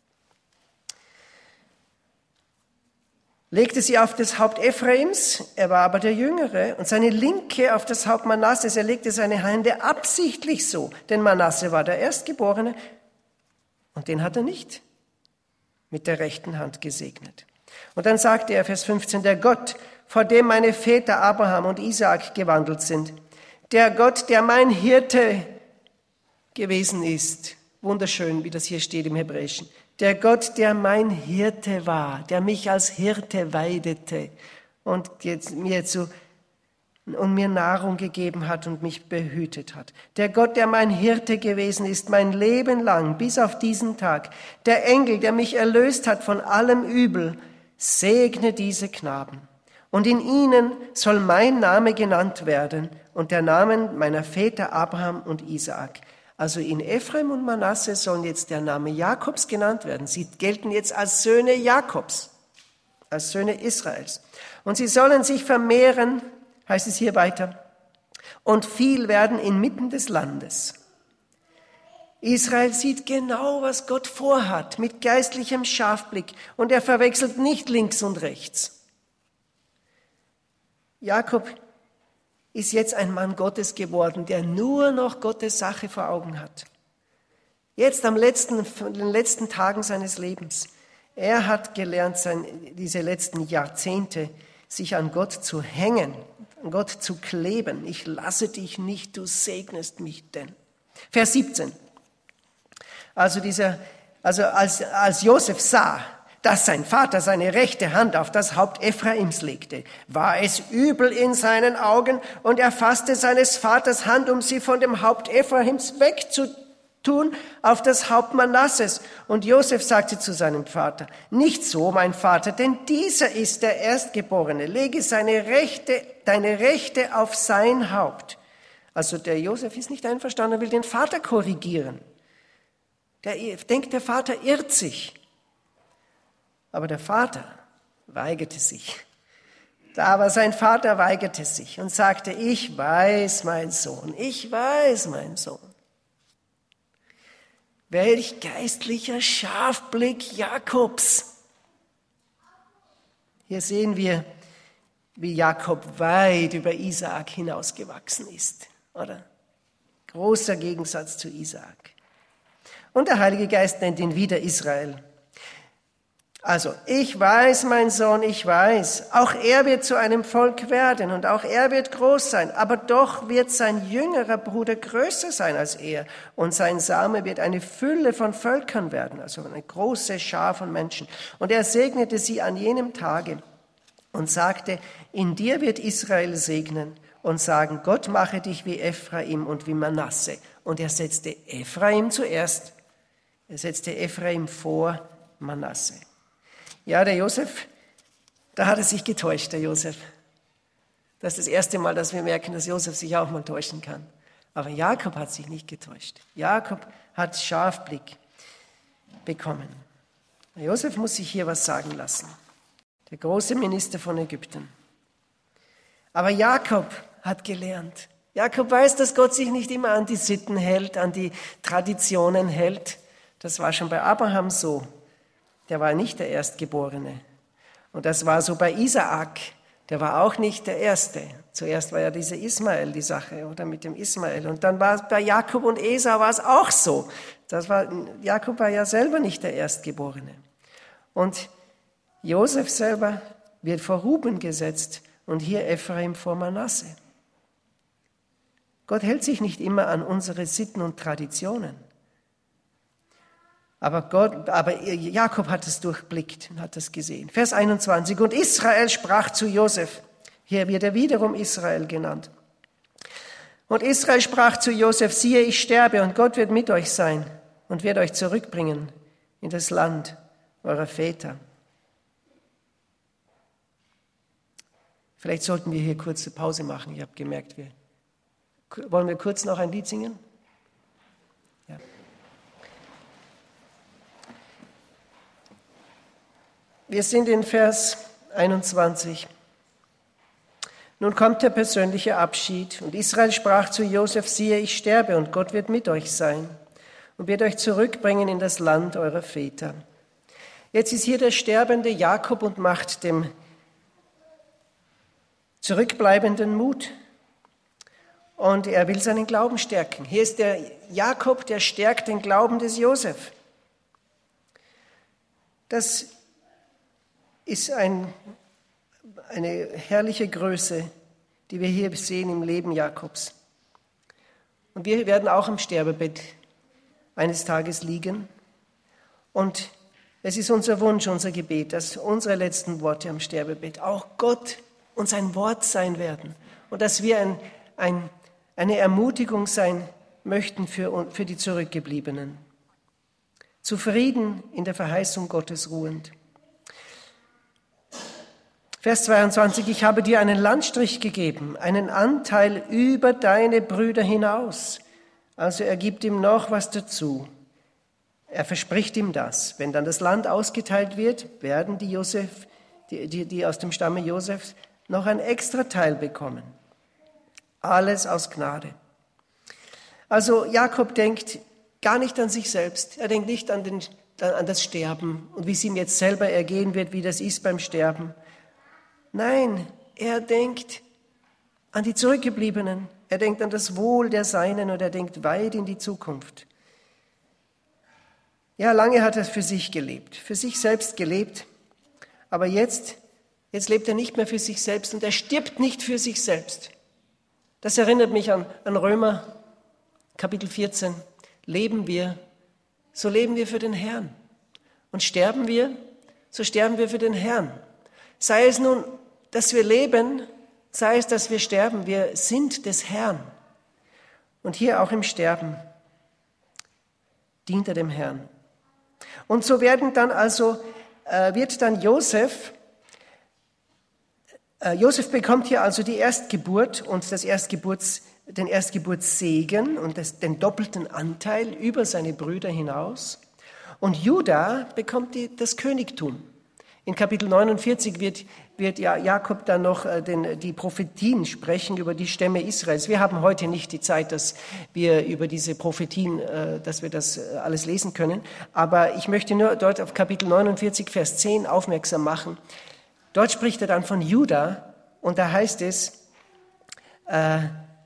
Legte sie auf das Haupt Ephraims, er war aber der Jüngere, und seine linke auf das Haupt Manasses. Er legte seine Hände absichtlich so, denn Manasse war der Erstgeborene und den hat er nicht mit der rechten Hand gesegnet. Und dann sagte er, Vers fünfzehn, der Gott, vor dem meine Väter Abraham und Isaak gewandelt sind, der Gott, der mein Hirte gewesen ist, wunderschön, wie das hier steht im Hebräischen, der Gott, der mein Hirte war, der mich als Hirte weidete und jetzt mir zu, und mir Nahrung gegeben hat und mich behütet hat. Der Gott, der mein Hirte gewesen ist, mein Leben lang, bis auf diesen Tag. Der Engel, der mich erlöst hat von allem Übel, segne diese Knaben. Und in ihnen soll mein Name genannt werden und der Name meiner Väter Abraham und Isaak. Also in Ephraim und Manasse sollen jetzt der Name Jakobs genannt werden. Sie gelten jetzt als Söhne Jakobs, als Söhne Israels. Und sie sollen sich vermehren, heißt es hier weiter, und viel werden inmitten des Landes. Israel sieht genau, was Gott vorhat, mit geistlichem Scharfblick, und er verwechselt nicht links und rechts. Jakob ist jetzt ein Mann Gottes geworden, der nur noch Gottes Sache vor Augen hat. Jetzt am letzten, in den letzten Tagen seines Lebens. Er hat gelernt, sein, diese letzten Jahrzehnte, sich an Gott zu hängen, an Gott zu kleben. Ich lasse dich nicht, du segnest mich denn. Vers siebzehn. Also dieser, also als, als Josef sah, dass sein Vater seine rechte Hand auf das Haupt Ephraims legte, war es übel in seinen Augen und er fasste seines Vaters Hand, um sie von dem Haupt Ephraims wegzutun auf das Haupt Manasses. Und Josef sagte zu seinem Vater, nicht so, mein Vater, denn dieser ist der Erstgeborene. Lege seine rechte, deine Rechte auf sein Haupt. Also der Josef ist nicht einverstanden, will den Vater korrigieren. Der denkt, der Vater irrt sich. Aber der Vater weigerte sich. Aber sein Vater weigerte sich und sagte, ich weiß, mein Sohn, ich weiß, mein Sohn. Welch geistlicher Scharfblick Jakobs. Hier sehen wir, wie Jakob weit über Isaak hinausgewachsen ist, oder? Großer Gegensatz zu Isaak. Und der Heilige Geist nennt ihn wieder Israel. Also, ich weiß, mein Sohn, ich weiß, auch er wird zu einem Volk werden und auch er wird groß sein, aber doch wird sein jüngerer Bruder größer sein als er und sein Same wird eine Fülle von Völkern werden, also eine große Schar von Menschen. Und er segnete sie an jenem Tage und sagte, in dir wird Israel segnen und sagen, Gott mache dich wie Ephraim und wie Manasse. Und er setzte Ephraim zuerst, Er setzte Ephraim vor Manasse. Ja, der Josef, da hat er sich getäuscht, der Josef. Das ist das erste Mal, dass wir merken, dass Josef sich auch mal täuschen kann. Aber Jakob hat sich nicht getäuscht. Jakob hat Scharfblick bekommen. Josef muss sich hier was sagen lassen. Der große Minister von Ägypten. Aber Jakob hat gelernt. Jakob weiß, dass Gott sich nicht immer an die Sitten hält, an die Traditionen hält. Das war schon bei Abraham so. Der war nicht der Erstgeborene. Und das war so bei Isaak. Der war auch nicht der Erste. Zuerst war ja dieser Ismael die Sache, oder mit dem Ismael. Und dann war es bei Jakob und Esau war es auch so. Das war, Jakob war ja selber nicht der Erstgeborene. Und Josef selber wird vor Ruben gesetzt und hier Ephraim vor Manasse. Gott hält sich nicht immer an unsere Sitten und Traditionen. Aber, Gott, aber Jakob hat es durchblickt und hat es gesehen. Vers einundzwanzig. Und Israel sprach zu Josef. Hier wird er wiederum Israel genannt. Und Israel sprach zu Josef, siehe, ich sterbe und Gott wird mit euch sein und wird euch zurückbringen in das Land eurer Väter. Vielleicht sollten wir hier kurz eine Pause machen. Ich habe gemerkt, wir wollen wir kurz noch ein Lied singen? Ja. Wir sind in Vers einundzwanzig. Nun kommt der persönliche Abschied. Und Israel sprach zu Josef, siehe, ich sterbe und Gott wird mit euch sein und wird euch zurückbringen in das Land eurer Väter. Jetzt ist hier der sterbende Jakob und macht dem zurückbleibenden Mut. Und er will seinen Glauben stärken. Hier ist der Jakob, der stärkt den Glauben des Josef. Das ist ein, eine herrliche Größe, die wir hier sehen im Leben Jakobs. Und wir werden auch am Sterbebett eines Tages liegen. Und es ist unser Wunsch, unser Gebet, dass unsere letzten Worte am Sterbebett auch Gott und sein Wort sein werden. Und dass wir ein, ein eine Ermutigung sein möchten für, für die Zurückgebliebenen. Zufrieden in der Verheißung Gottes ruhend. Vers zweiundzwanzig, ich habe dir einen Landstrich gegeben, einen Anteil über deine Brüder hinaus. Also er gibt ihm noch was dazu. Er verspricht ihm das. Wenn dann das Land ausgeteilt wird, werden die, Josef, die, die, die aus dem Stamme Josefs noch ein extra Teil bekommen. Alles aus Gnade. Also Jakob denkt gar nicht an sich selbst. Er denkt nicht an, den, an das Sterben und wie es ihm jetzt selber ergehen wird, wie das ist beim Sterben. Nein, er denkt an die Zurückgebliebenen. Er denkt an das Wohl der Seinen und er denkt weit in die Zukunft. Ja, lange hat er für sich gelebt, für sich selbst gelebt. Aber jetzt, jetzt lebt er nicht mehr für sich selbst und er stirbt nicht für sich selbst. Das erinnert mich an, an Römer, Kapitel vierzehn. Leben wir, so leben wir für den Herrn. Und sterben wir, so sterben wir für den Herrn. Sei es nun, dass wir leben, sei es, dass wir sterben, wir sind des Herrn. Und hier auch im Sterben dient er dem Herrn. Und so werden dann also, äh, wird dann Josef, Josef bekommt hier also die Erstgeburt und das Erstgeburts, den Erstgeburtssegen und das, den doppelten Anteil über seine Brüder hinaus. Und Juda bekommt die, das Königtum. In Kapitel neunundvierzig wird, wird ja Jakob dann noch den, die Prophetien sprechen über die Stämme Israels. Wir haben heute nicht die Zeit, dass wir über diese Prophetien, dass wir das alles lesen können. Aber ich möchte nur dort auf Kapitel neunundvierzig, Vers zehn aufmerksam machen. Dort spricht er dann von Juda und da heißt es, äh,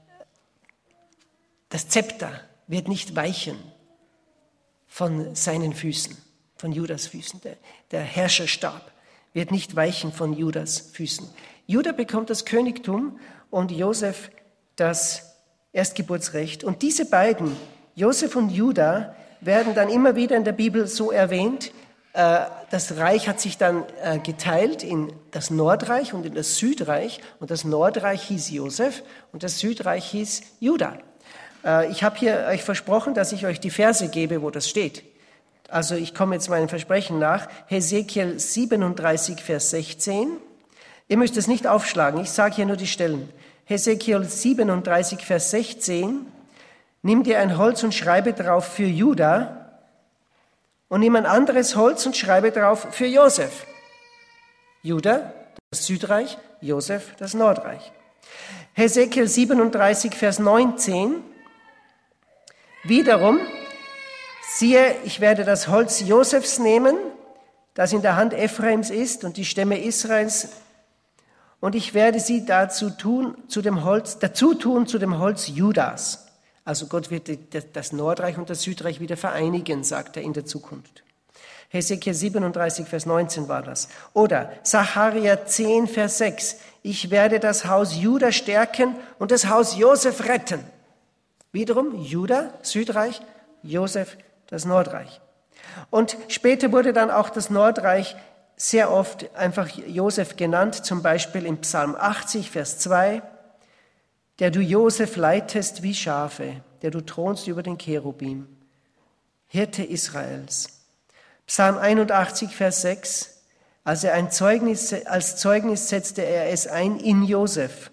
das Zepter wird nicht weichen von seinen Füßen, von Judas Füßen. Der, der Herrscherstab wird nicht weichen von Judas Füßen. Juda bekommt das Königtum und Josef das Erstgeburtsrecht. Und diese beiden, Josef und Juda, werden dann immer wieder in der Bibel so erwähnt. Das Reich hat sich dann geteilt in das Nordreich und in das Südreich. Und das Nordreich hieß Josef und das Südreich hieß Juda. Ich habe hier euch versprochen, dass ich euch die Verse gebe, wo das steht. Also ich komme jetzt meinem Versprechen nach. Hesekiel siebenunddreißig, Vers sechzehn. Ihr müsst es nicht aufschlagen, ich sage hier nur die Stellen. Hesekiel siebenunddreißig, Vers sechzehn. Nimm dir ein Holz und schreibe drauf für Juda und nimm ein anderes Holz und schreibe drauf für Josef. Juda, das Südreich, Josef, das Nordreich. Hesekiel siebenunddreißig, Vers neunzehn. Wiederum, siehe, ich werde das Holz Josefs nehmen, das in der Hand Ephraims ist und die Stämme Israels, und ich werde sie dazu tun, zu dem Holz, dazu tun zu dem Holz Judas. Also Gott wird das Nordreich und das Südreich wieder vereinigen, sagt er in der Zukunft. Hesekiel siebenunddreißig, Vers neunzehn war das. Oder Sacharja zehn, Vers sechs. Ich werde das Haus Juda stärken und das Haus Josef retten. Wiederum Juda, Südreich, Josef, das Nordreich. Und später wurde dann auch das Nordreich sehr oft einfach Josef genannt, zum Beispiel im Psalm achtzig, Vers zwei. Der du Josef leitest wie Schafe, der du thronst über den Cherubim, Hirte Israels. Psalm einundachtzig, Vers sechs. Als, er ein Zeugnis, als Zeugnis setzte er es ein in Josef.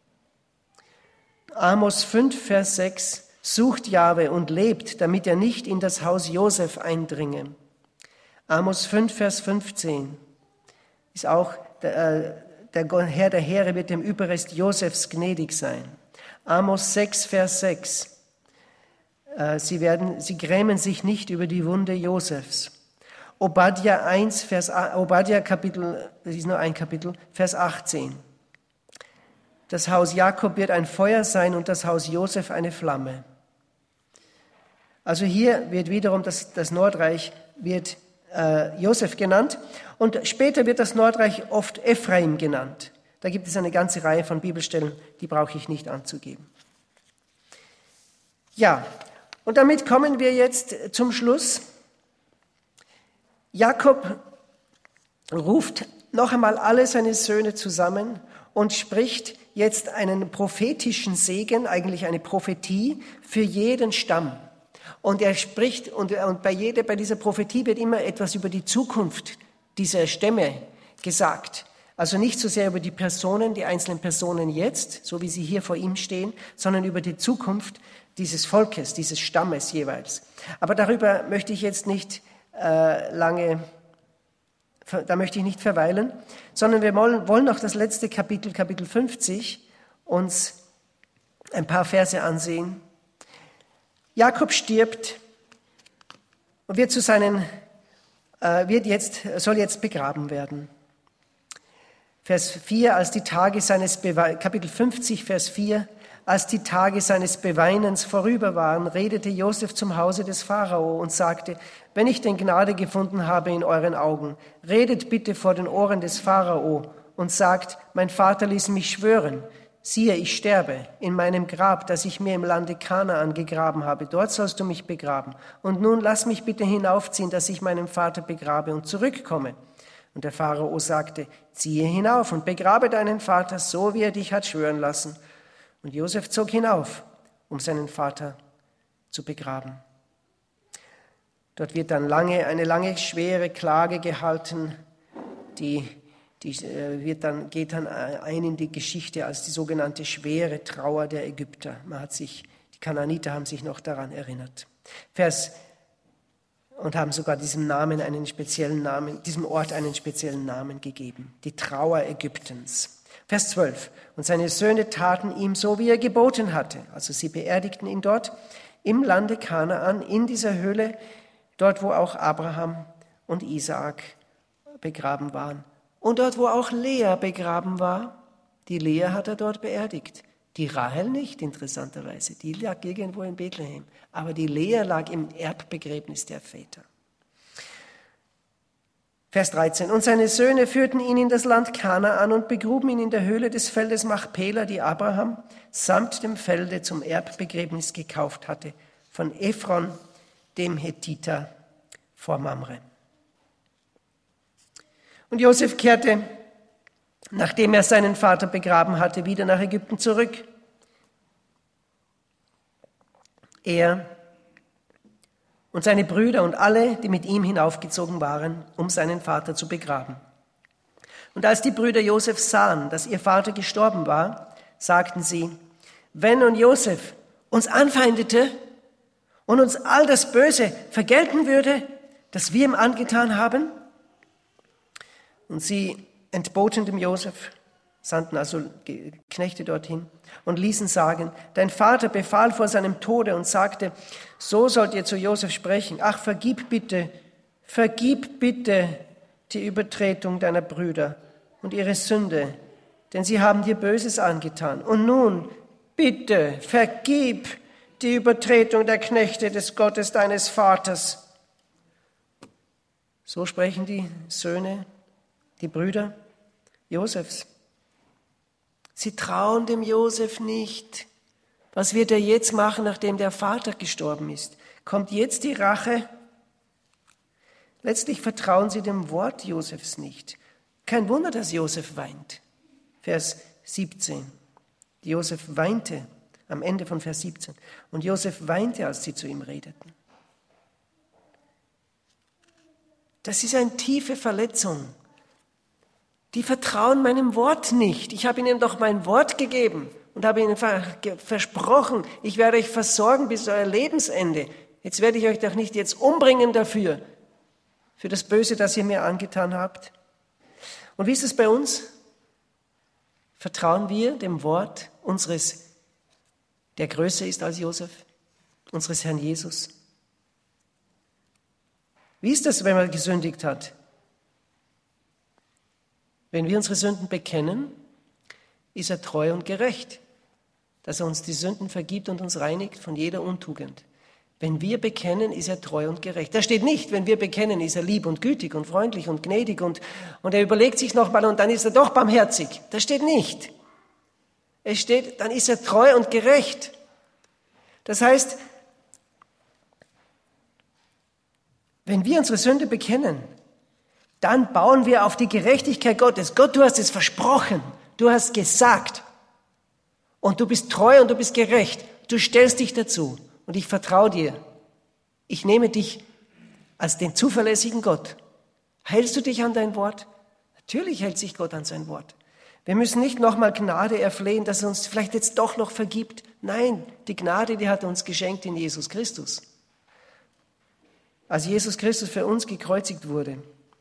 Amos fünf, Vers sechs. Sucht Jahwe und lebt, damit er nicht in das Haus Josef eindringe. Amos fünf, Vers fünfzehn. Ist auch, der, der Herr der Heere wird dem Überrest Josefs gnädig sein. Amos sechs, Vers sechs. Sie, werden, sie grämen sich nicht über die Wunde Josefs. Obadja eins, Vers, Obadja Kapitel, das ist nur ein Kapitel, Vers achtzehn. Das Haus Jakob wird ein Feuer sein und das Haus Josef eine Flamme. Also hier wird wiederum das, das Nordreich wird äh, Josef genannt und später wird das Nordreich oft Ephraim genannt. Da gibt es eine ganze Reihe von Bibelstellen, die brauche ich nicht anzugeben. Ja, und damit kommen wir jetzt zum Schluss. Jakob ruft noch einmal alle seine Söhne zusammen und spricht jetzt einen prophetischen Segen, eigentlich eine Prophetie für jeden Stamm. Und er spricht, und, und bei, jeder, bei dieser Prophetie wird immer etwas über die Zukunft dieser Stämme gesagt. Also nicht so sehr über die Personen, die einzelnen Personen jetzt, so wie sie hier vor ihm stehen, sondern über die Zukunft dieses Volkes, dieses Stammes jeweils. Aber darüber möchte ich jetzt nicht äh, lange, da möchte ich nicht verweilen, sondern wir wollen, wollen noch das letzte Kapitel, Kapitel fünfzig, uns ein paar Verse ansehen. Jakob stirbt und wird zu seinen, äh, wird jetzt, soll jetzt begraben werden. Vers vier, als die Tage seines Bewe- Kapitel fünfzig, Vers vier, als die Tage seines Beweinens vorüber waren, redete Josef zum Hause des Pharao und sagte, wenn ich denn Gnade gefunden habe in euren Augen, redet bitte vor den Ohren des Pharao und sagt, mein Vater ließ mich schwören, siehe, ich sterbe in meinem Grab, das ich mir im Lande Kanaan gegraben habe. Dort sollst du mich begraben. Und nun lass mich bitte hinaufziehen, dass ich meinen Vater begrabe und zurückkomme. Und der Pharao sagte, ziehe hinauf und begrabe deinen Vater, so wie er dich hat schwören lassen. Und Josef zog hinauf, um seinen Vater zu begraben. Dort wird dann lange, eine lange, schwere Klage gehalten, die Die wird dann, geht dann ein in die Geschichte als die sogenannte schwere Trauer der Ägypter. Man hat sich, die Kanaaniter haben sich noch daran erinnert. Vers, und haben sogar diesem Namen einen speziellen Namen, diesem Ort einen speziellen Namen gegeben. Die Trauer Ägyptens. Vers zwölf. Und seine Söhne taten ihm so, wie er geboten hatte. Also sie beerdigten ihn dort im Lande Kanaan, in dieser Höhle, dort wo auch Abraham und Isaak begraben waren. Und dort, wo auch Lea begraben war, die Lea hat er dort beerdigt. Die Rahel nicht, interessanterweise. Die lag irgendwo in Bethlehem. Aber die Lea lag im Erbbegräbnis der Väter. Vers dreizehn. Und seine Söhne führten ihn in das Land Kanaan und begruben ihn in der Höhle des Feldes Machpela, die Abraham samt dem Felde zum Erbbegräbnis gekauft hatte, von Ephron, dem Hethiter, vor Mamre. Und Josef kehrte, nachdem er seinen Vater begraben hatte, wieder nach Ägypten zurück. Er und seine Brüder und alle, die mit ihm hinaufgezogen waren, um seinen Vater zu begraben. Und als die Brüder Josef sahen, dass ihr Vater gestorben war, sagten sie, wenn nun Josef uns anfeindete und uns all das Böse vergelten würde, das wir ihm angetan haben. Und sie entboten dem Josef, sandten also Knechte dorthin und ließen sagen, dein Vater befahl vor seinem Tode und sagte, so sollt ihr zu Josef sprechen, ach, vergib bitte, vergib bitte die Übertretung deiner Brüder und ihre Sünde, denn sie haben dir Böses angetan. Und nun, bitte, vergib die Übertretung der Knechte des Gottes deines Vaters. So sprechen die Söhne, die Brüder Josefs. Sie trauen dem Josef nicht. Was wird er jetzt machen, nachdem der Vater gestorben ist? Kommt jetzt die Rache? Letztlich vertrauen sie dem Wort Josefs nicht. Kein Wunder, dass Josef weint. Vers siebzehn. Josef weinte am Ende von Vers siebzehn. Und Josef weinte, als sie zu ihm redeten. Das ist eine tiefe Verletzung. Die vertrauen meinem Wort nicht. Ich habe ihnen doch mein Wort gegeben und habe ihnen versprochen, ich werde euch versorgen bis euer Lebensende. Jetzt werde ich euch doch nicht jetzt umbringen dafür, für das Böse, das ihr mir angetan habt. Und wie ist es bei uns? Vertrauen wir dem Wort unseres, der größer ist als Josef, unseres Herrn Jesus? Wie ist das, wenn man gesündigt hat? Wenn wir unsere Sünden bekennen, ist er treu und gerecht, dass er uns die Sünden vergibt und uns reinigt von jeder Untugend. Wenn wir bekennen, ist er treu und gerecht. Da steht nicht, wenn wir bekennen, ist er lieb und gütig und freundlich und gnädig und, und er überlegt sich nochmal und dann ist er doch barmherzig. Das steht nicht. Es steht, dann ist er treu und gerecht. Das heißt, wenn wir unsere Sünde bekennen, dann bauen wir auf die Gerechtigkeit Gottes. Gott, du hast es versprochen, du hast gesagt und du bist treu und du bist gerecht. Du stellst dich dazu und ich vertraue dir. Ich nehme dich als den zuverlässigen Gott. Hältst du dich an dein Wort? Natürlich hält sich Gott an sein Wort. Wir müssen nicht nochmal Gnade erflehen, dass er uns vielleicht jetzt doch noch vergibt. Nein, die Gnade, die hat er uns geschenkt in Jesus Christus. Als Jesus Christus für uns gekreuzigt wurde.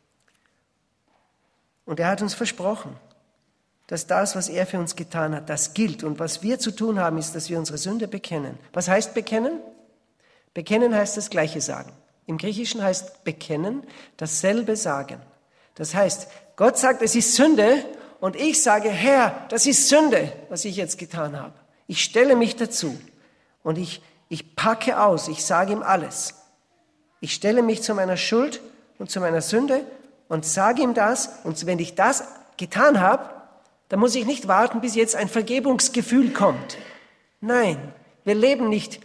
Und er hat uns versprochen, dass das, was er für uns getan hat, das gilt. Und was wir zu tun haben, ist, dass wir unsere Sünde bekennen. Was heißt bekennen? Bekennen heißt das Gleiche sagen. Im Griechischen heißt bekennen dasselbe sagen. Das heißt, Gott sagt, es ist Sünde und ich sage, Herr, das ist Sünde, was ich jetzt getan habe. Ich stelle mich dazu und ich, ich packe aus, ich sage ihm alles. Ich stelle mich zu meiner Schuld und zu meiner Sünde und sage ihm das. Und wenn ich das getan habe, dann muss ich nicht warten, bis jetzt ein Vergebungsgefühl kommt. Nein, wir leben nicht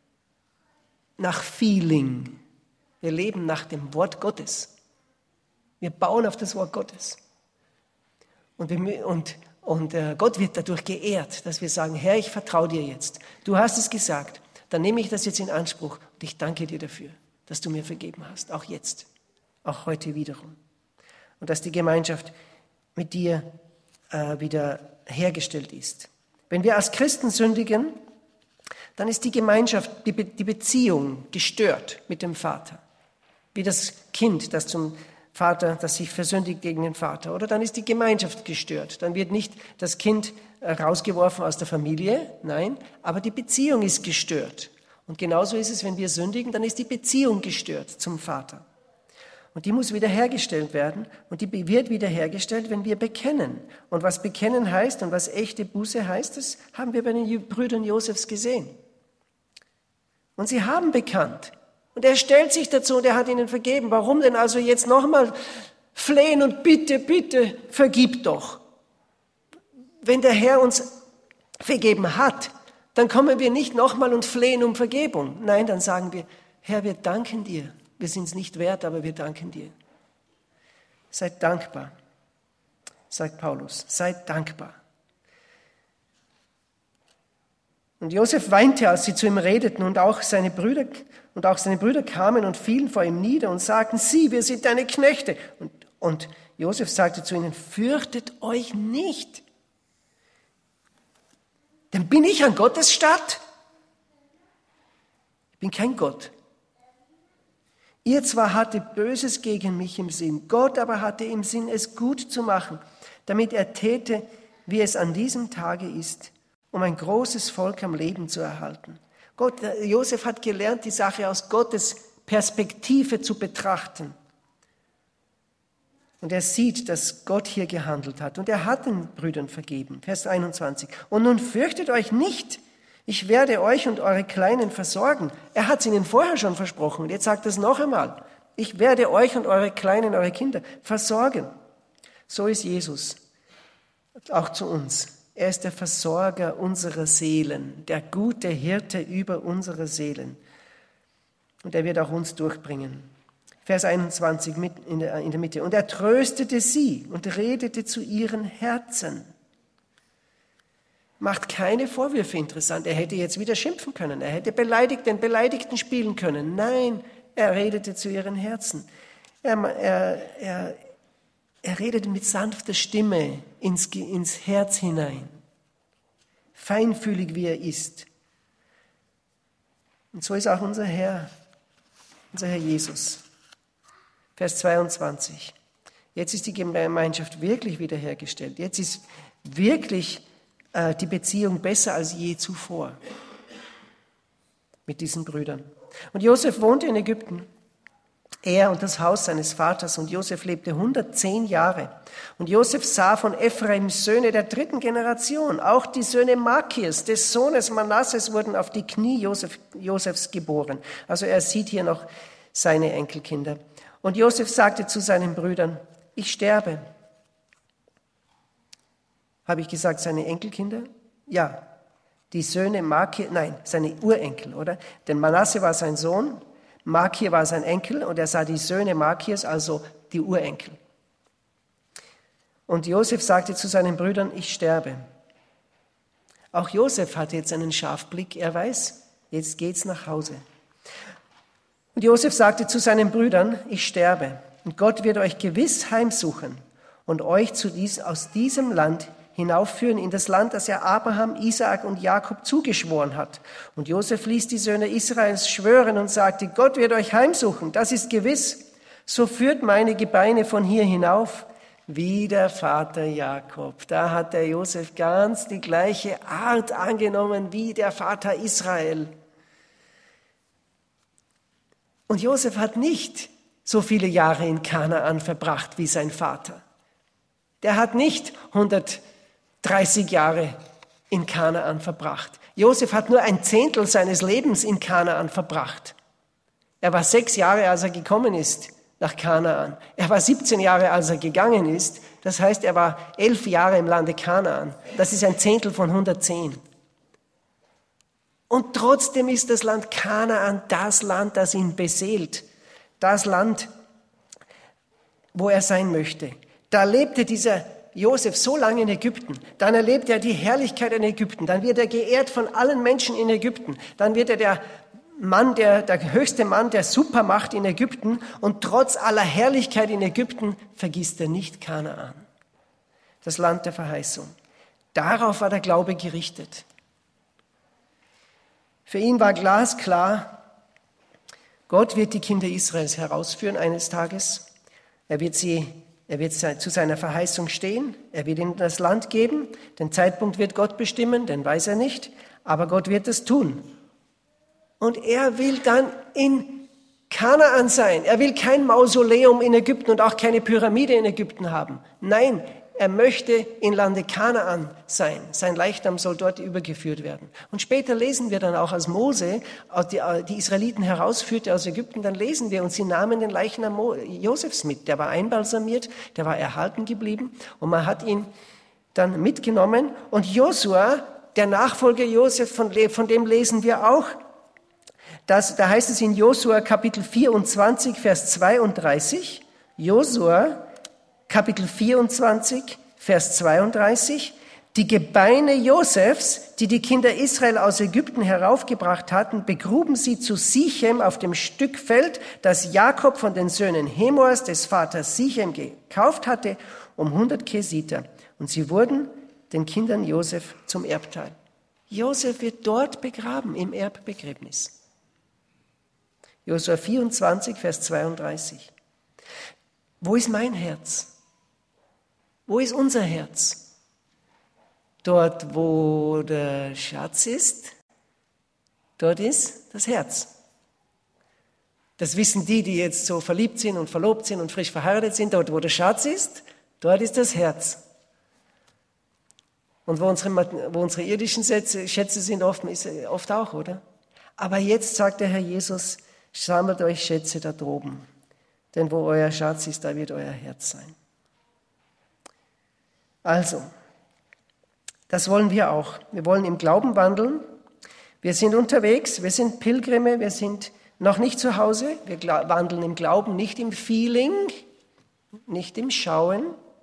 nach Feeling. Wir leben nach dem Wort Gottes. Wir bauen auf das Wort Gottes. Und, wir, und, und äh, Gott wird dadurch geehrt, dass wir sagen, Herr, ich vertraue dir jetzt. Du hast es gesagt. Dann nehme ich das jetzt in Anspruch und ich danke dir dafür, dass du mir vergeben hast. Auch jetzt. Auch heute wiederum. Und dass die Gemeinschaft mit dir äh, wieder hergestellt ist. Wenn wir als Christen sündigen, dann ist die Gemeinschaft, die, Be- die Beziehung gestört mit dem Vater. Wie das Kind, das zum Vater, das sich versündigt gegen den Vater. Oder dann ist die Gemeinschaft gestört. Dann wird nicht das Kind äh, rausgeworfen aus der Familie, nein, aber die Beziehung ist gestört. Und genauso ist es, wenn wir sündigen, dann ist die Beziehung gestört zum Vater. Und die muss wiederhergestellt werden und die wird wiederhergestellt, wenn wir bekennen. Und was bekennen heißt und was echte Buße heißt, das haben wir bei den Brüdern Josefs gesehen. Und sie haben bekannt. Und er stellt sich dazu und er hat ihnen vergeben. Warum denn also jetzt nochmal flehen und bitte, bitte, vergib doch. Wenn der Herr uns vergeben hat, dann kommen wir nicht nochmal und flehen um Vergebung. Nein, dann sagen wir, Herr, wir danken dir. Wir sind es nicht wert, aber wir danken dir. Seid dankbar, sagt Paulus. Seid dankbar. Und Josef weinte, als sie zu ihm redeten, und auch seine Brüder, und auch seine Brüder kamen und fielen vor ihm nieder und sagten, sieh, wir sind deine Knechte. Und, und Josef sagte zu ihnen, fürchtet euch nicht, denn bin ich an Gottes Statt? Ich bin kein Gott. Ihr zwar hattet Böses gegen mich im Sinn, Gott aber hatte im Sinn, es gut zu machen, damit er täte, wie es an diesem Tage ist, um ein großes Volk am Leben zu erhalten. Gott, Josef hat gelernt, die Sache aus Gottes Perspektive zu betrachten. Und er sieht, dass Gott hier gehandelt hat. Und er hat den Brüdern vergeben. Vers einundzwanzig. Und nun fürchtet euch nicht, ich werde euch und eure Kleinen versorgen. Er hat es ihnen vorher schon versprochen. Und jetzt sagt er es noch einmal. Ich werde euch und eure Kleinen, eure Kinder versorgen. So ist Jesus auch zu uns. Er ist der Versorger unserer Seelen, der gute Hirte über unsere Seelen. Und er wird auch uns durchbringen. Vers einundzwanzig mit in der, in der Mitte. Und er tröstete sie und redete zu ihren Herzen. Macht keine Vorwürfe, interessant. Er hätte jetzt wieder schimpfen können. Er hätte beleidigt, den Beleidigten spielen können. Nein, er redete zu ihren Herzen. Er, er, er, er redete mit sanfter Stimme ins, ins Herz hinein. Feinfühlig, wie er ist. Und so ist auch unser Herr, unser Herr Jesus. Vers zweiundzwanzig. Jetzt ist die Gemeinschaft wirklich wiederhergestellt. Jetzt ist wirklich äh, die Beziehung besser als je zuvor mit diesen Brüdern. Und Josef wohnte in Ägypten. Er und das Haus seines Vaters, und Josef lebte hundertzehn Jahre. Und Josef sah von Ephraims Söhne der dritten Generation. Auch die Söhne Makirs, des Sohnes Manasses, wurden auf die Knie Josef, Josefs geboren. Also er sieht hier noch seine Enkelkinder. Und Josef sagte zu seinen Brüdern, ich sterbe. Habe ich gesagt, seine Enkelkinder? Ja, die Söhne Makir, nein, seine Urenkel, oder? Denn Manasse war sein Sohn, Makir war sein Enkel, und er sah die Söhne Makirs, also die Urenkel. Und Josef sagte zu seinen Brüdern, ich sterbe. Auch Josef hatte jetzt einen Scharfblick, er weiß, jetzt geht's nach Hause. Und Josef sagte zu seinen Brüdern, ich sterbe, und Gott wird euch gewiss heimsuchen und euch zu dies, aus diesem Land hinaufführen in das Land, das er Abraham, Isaak und Jakob zugeschworen hat. Und Josef ließ die Söhne Israels schwören und sagte, Gott wird euch heimsuchen, das ist gewiss. So führt meine Gebeine von hier hinauf, wie der Vater Jakob. Da hat der Josef ganz die gleiche Art angenommen wie der Vater Israel. Und Josef hat nicht so viele Jahre in Kanaan verbracht wie sein Vater. Der hat nicht hundertdreißig Jahre in Kanaan verbracht. Josef hat nur ein Zehntel seines Lebens in Kanaan verbracht. Er war sechs Jahre, als er gekommen ist nach Kanaan. Er war siebzehn Jahre, als er gegangen ist. Das heißt, er war elf Jahre im Lande Kanaan. Das ist ein Zehntel von hundertzehn. Und trotzdem ist das Land Kanaan das Land, das ihn beseelt. Das Land, wo er sein möchte. Da lebte dieser Josef so lange in Ägypten. Dann erlebt er die Herrlichkeit in Ägypten. Dann wird er geehrt von allen Menschen in Ägypten. Dann wird er der Mann, der, der höchste Mann der Supermacht in Ägypten. Und trotz aller Herrlichkeit in Ägypten vergisst er nicht Kanaan. Das Land der Verheißung. Darauf war der Glaube gerichtet. Für ihn war glasklar, Gott wird die Kinder Israels herausführen eines Tages. Er wird sie, er wird zu seiner Verheißung stehen. Er wird ihnen das Land geben. Den Zeitpunkt wird Gott bestimmen, den weiß er nicht. Aber Gott wird es tun. Und er will dann in Kanaan sein. Er will kein Mausoleum in Ägypten und auch keine Pyramide in Ägypten haben. Nein, er möchte in Lande Kanaan sein. Sein Leichnam soll dort übergeführt werden. Und später lesen wir dann auch, als Mose die, die Israeliten herausführte aus Ägypten, dann lesen wir, und sie nahmen den Leichnam Josefs mit. Der war einbalsamiert, der war erhalten geblieben, und man hat ihn dann mitgenommen. Und Josua, der Nachfolger Josef, von, von dem lesen wir auch, dass, da heißt es in Josua Kapitel vierundzwanzig, Vers zweiunddreißig, Josua Kapitel vierundzwanzig, Vers zweiunddreißig, Die Gebeine Josefs, die die Kinder Israel aus Ägypten heraufgebracht hatten, begruben sie zu Sichem auf dem Stück Feld, das Jakob von den Söhnen Hemors, des Vaters Sichem, gekauft hatte, um hundert Kesiter. Und sie wurden den Kindern Josef zum Erbteil. Josef wird dort begraben, im Erbbegräbnis. Josua vierundzwanzig, Vers zweiunddreißig. Wo ist mein Herz? Wo ist unser Herz? Dort, wo der Schatz ist, dort ist das Herz. Das wissen die, die jetzt so verliebt sind und verlobt sind und frisch verheiratet sind. Dort, wo der Schatz ist, dort ist das Herz. Und wo unsere, wo unsere irdischen Schätze, Schätze sind, oft, ist oft auch, oder? Aber jetzt sagt der Herr Jesus, sammelt euch Schätze da droben. Denn wo euer Schatz ist, da wird euer Herz sein. Also, das wollen wir auch. Wir wollen im Glauben wandeln. Wir sind unterwegs, wir sind Pilgrime, wir sind noch nicht zu Hause. Wir wandeln im Glauben, nicht im Feeling, nicht im Schauen.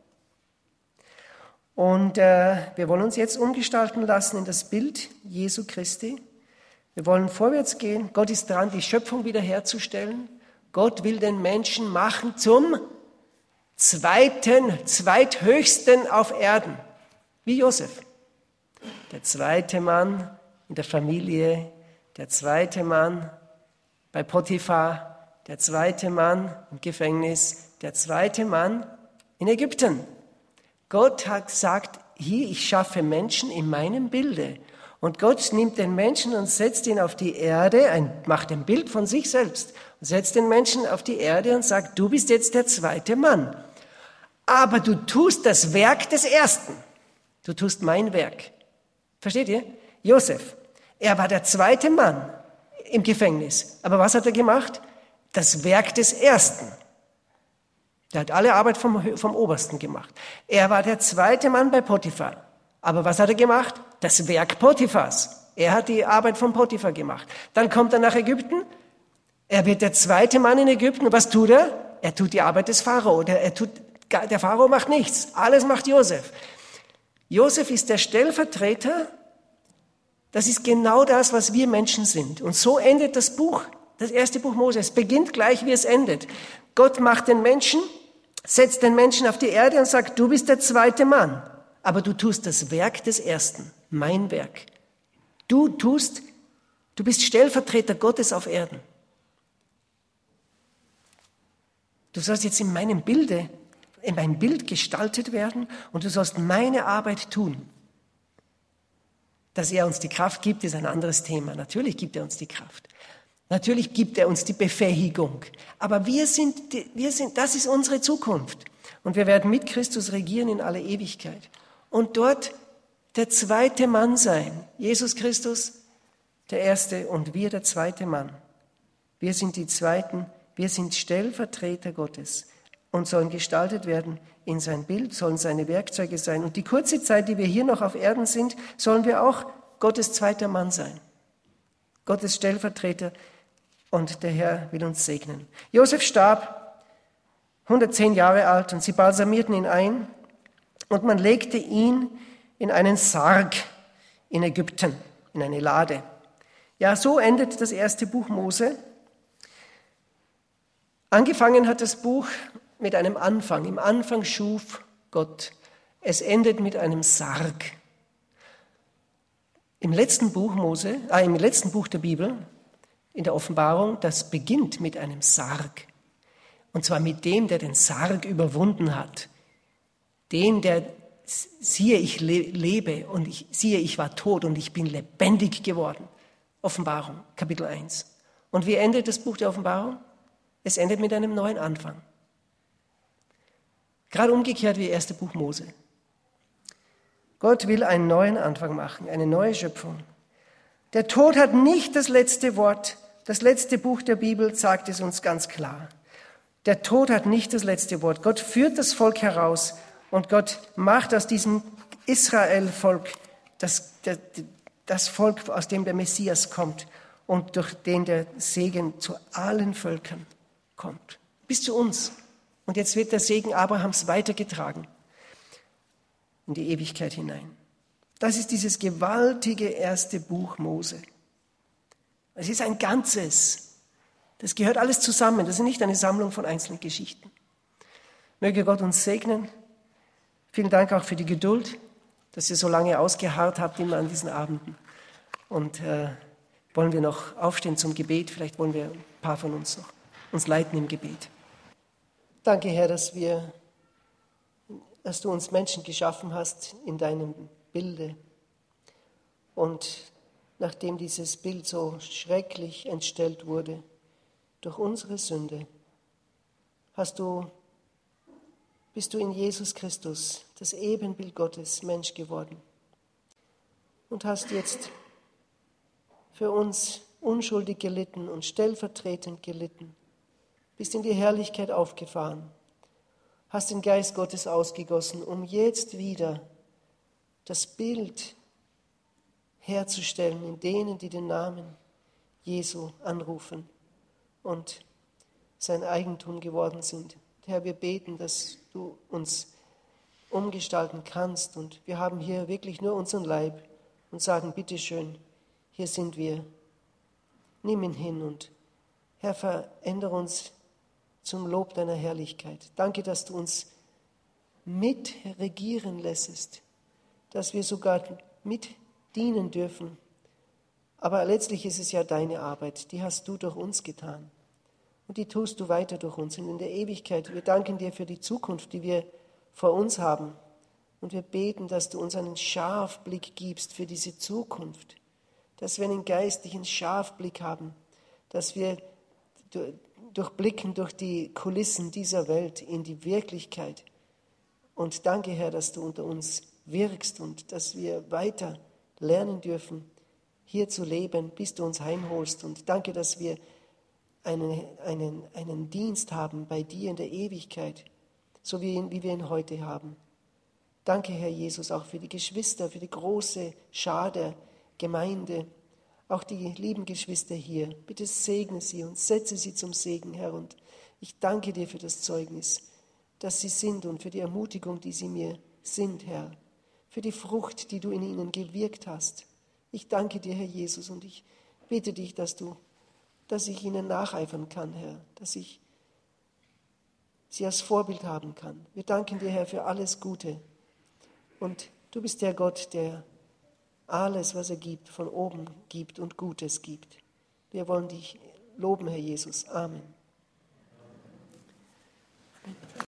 Und äh, wir wollen uns jetzt umgestalten lassen in das Bild Jesu Christi. Wir wollen vorwärts gehen. Gott ist dran, die Schöpfung wiederherzustellen. Gott will den Menschen machen zum zweiten, zweithöchsten auf Erden, wie Josef. Der zweite Mann in der Familie, der zweite Mann bei Potiphar, der zweite Mann im Gefängnis, der zweite Mann in Ägypten. Gott hat gesagt, hier, ich schaffe Menschen in meinem Bilde. Und Gott nimmt den Menschen und setzt ihn auf die Erde, ein, macht ein Bild von sich selbst und setzt den Menschen auf die Erde und sagt, du bist jetzt der zweite Mann. Aber du tust das Werk des Ersten. Du tust mein Werk. Versteht ihr? Josef, er war der zweite Mann im Gefängnis. Aber was hat er gemacht? Das Werk des Ersten. Der hat alle Arbeit vom, vom Obersten gemacht. Er war der zweite Mann bei Potiphar. Aber was hat er gemacht? Das Werk Potiphars. Er hat die Arbeit von Potiphar gemacht. Dann kommt er nach Ägypten. Er wird der zweite Mann in Ägypten. Und was tut er? Er tut die Arbeit des Pharao. Der, er tut, der Pharao macht nichts. Alles macht Josef. Josef ist der Stellvertreter. Das ist genau das, was wir Menschen sind. Und so endet das Buch, das erste Buch Mose. Es beginnt gleich, wie es endet. Gott macht den Menschen, setzt den Menschen auf die Erde und sagt, du bist der zweite Mann. Aber du tust das Werk des Ersten, mein Werk. Du tust, du bist Stellvertreter Gottes auf Erden. Du sollst jetzt in meinem Bilde, in mein Bild gestaltet werden und du sollst meine Arbeit tun. Dass er uns die Kraft gibt, ist ein anderes Thema. Natürlich gibt er uns die Kraft. Natürlich gibt er uns die Befähigung. Aber wir sind, wir sind, das ist unsere Zukunft. Und wir werden mit Christus regieren in alle Ewigkeit. Und dort der zweite Mann sein. Jesus Christus, der Erste und wir der zweite Mann. Wir sind die Zweiten, wir sind Stellvertreter Gottes und sollen gestaltet werden in sein Bild, sollen seine Werkzeuge sein. Und die kurze Zeit, die wir hier noch auf Erden sind, sollen wir auch Gottes zweiter Mann sein. Gottes Stellvertreter und der Herr will uns segnen. Josef starb, hundertzehn Jahre alt, und sie balsamierten ihn ein. Und man legte ihn in einen Sarg in Ägypten, in eine Lade. Ja, so endet das erste Buch Mose. Angefangen hat das Buch mit einem Anfang. Im Anfang schuf Gott. Es endet mit einem Sarg. Im letzten Buch Mose, äh, im letzten Buch der Bibel, in der Offenbarung, das beginnt mit einem Sarg. Und zwar mit dem, der den Sarg überwunden hat. Den, der, siehe, ich lebe und ich, siehe, ich war tot und ich bin lebendig geworden. Offenbarung, Kapitel eins. Und wie endet das Buch der Offenbarung? Es endet mit einem neuen Anfang. Gerade umgekehrt wie das erste Buch Mose. Gott will einen neuen Anfang machen, eine neue Schöpfung. Der Tod hat nicht das letzte Wort. Das letzte Buch der Bibel sagt es uns ganz klar. Der Tod hat nicht das letzte Wort. Gott führt das Volk heraus. Und Gott macht aus diesem Israel-Volk das, das, das Volk, aus dem der Messias kommt und durch den der Segen zu allen Völkern kommt. Bis zu uns. Und jetzt wird der Segen Abrahams weitergetragen in die Ewigkeit hinein. Das ist dieses gewaltige erste Buch Mose. Es ist ein Ganzes. Das gehört alles zusammen. Das ist nicht eine Sammlung von einzelnen Geschichten. Möge Gott uns segnen. Vielen Dank auch für die Geduld, dass ihr so lange ausgeharrt habt immer an diesen Abenden. Und äh, wollen wir noch aufstehen zum Gebet? Vielleicht wollen wir ein paar von uns noch uns leiten im Gebet. Danke, Herr, dass wir, dass du uns Menschen geschaffen hast in deinem Bilde. Und nachdem dieses Bild so schrecklich entstellt wurde durch unsere Sünde, hast du, bist du in Jesus Christus, das Ebenbild Gottes, Mensch geworden und hast jetzt für uns unschuldig gelitten und stellvertretend gelitten, bist in die Herrlichkeit aufgefahren, hast den Geist Gottes ausgegossen, um jetzt wieder das Bild herzustellen in denen, die den Namen Jesu anrufen und sein Eigentum geworden sind. Herr, wir beten, dass du uns umgestalten kannst und wir haben hier wirklich nur unseren Leib und sagen, bitteschön, hier sind wir, nimm ihn hin und Herr, verändere uns zum Lob deiner Herrlichkeit. Danke, dass du uns mitregieren lässest, dass wir sogar mit dienen dürfen. Aber letztlich ist es ja deine Arbeit, die hast du durch uns getan. Und die tust du weiter durch uns und in der Ewigkeit. Wir danken dir für die Zukunft, die wir vor uns haben. Und wir beten, dass du uns einen Scharfblick gibst für diese Zukunft. Dass wir einen geistlichen Scharfblick haben. Dass wir durchblicken durch die Kulissen dieser Welt in die Wirklichkeit. Und danke, Herr, dass du unter uns wirkst und dass wir weiter lernen dürfen, hier zu leben, bis du uns heimholst. Und danke, dass wir einen, einen, einen Dienst haben bei dir in der Ewigkeit, so wie, wie wir ihn heute haben. Danke, Herr Jesus, auch für die Geschwister, für die große Schar der Gemeinde, auch die lieben Geschwister hier. Bitte segne sie und setze sie zum Segen, Herr. Und ich danke dir für das Zeugnis, das sie sind und für die Ermutigung, die sie mir sind, Herr. Für die Frucht, die du in ihnen gewirkt hast. Ich danke dir, Herr Jesus, und ich bitte dich, dass du, dass ich ihnen nacheifern kann, Herr, dass ich sie als Vorbild haben kann. Wir danken dir, Herr, für alles Gute. Und du bist der Gott, der alles, was er gibt, von oben gibt und Gutes gibt. Wir wollen dich loben, Herr Jesus. Amen.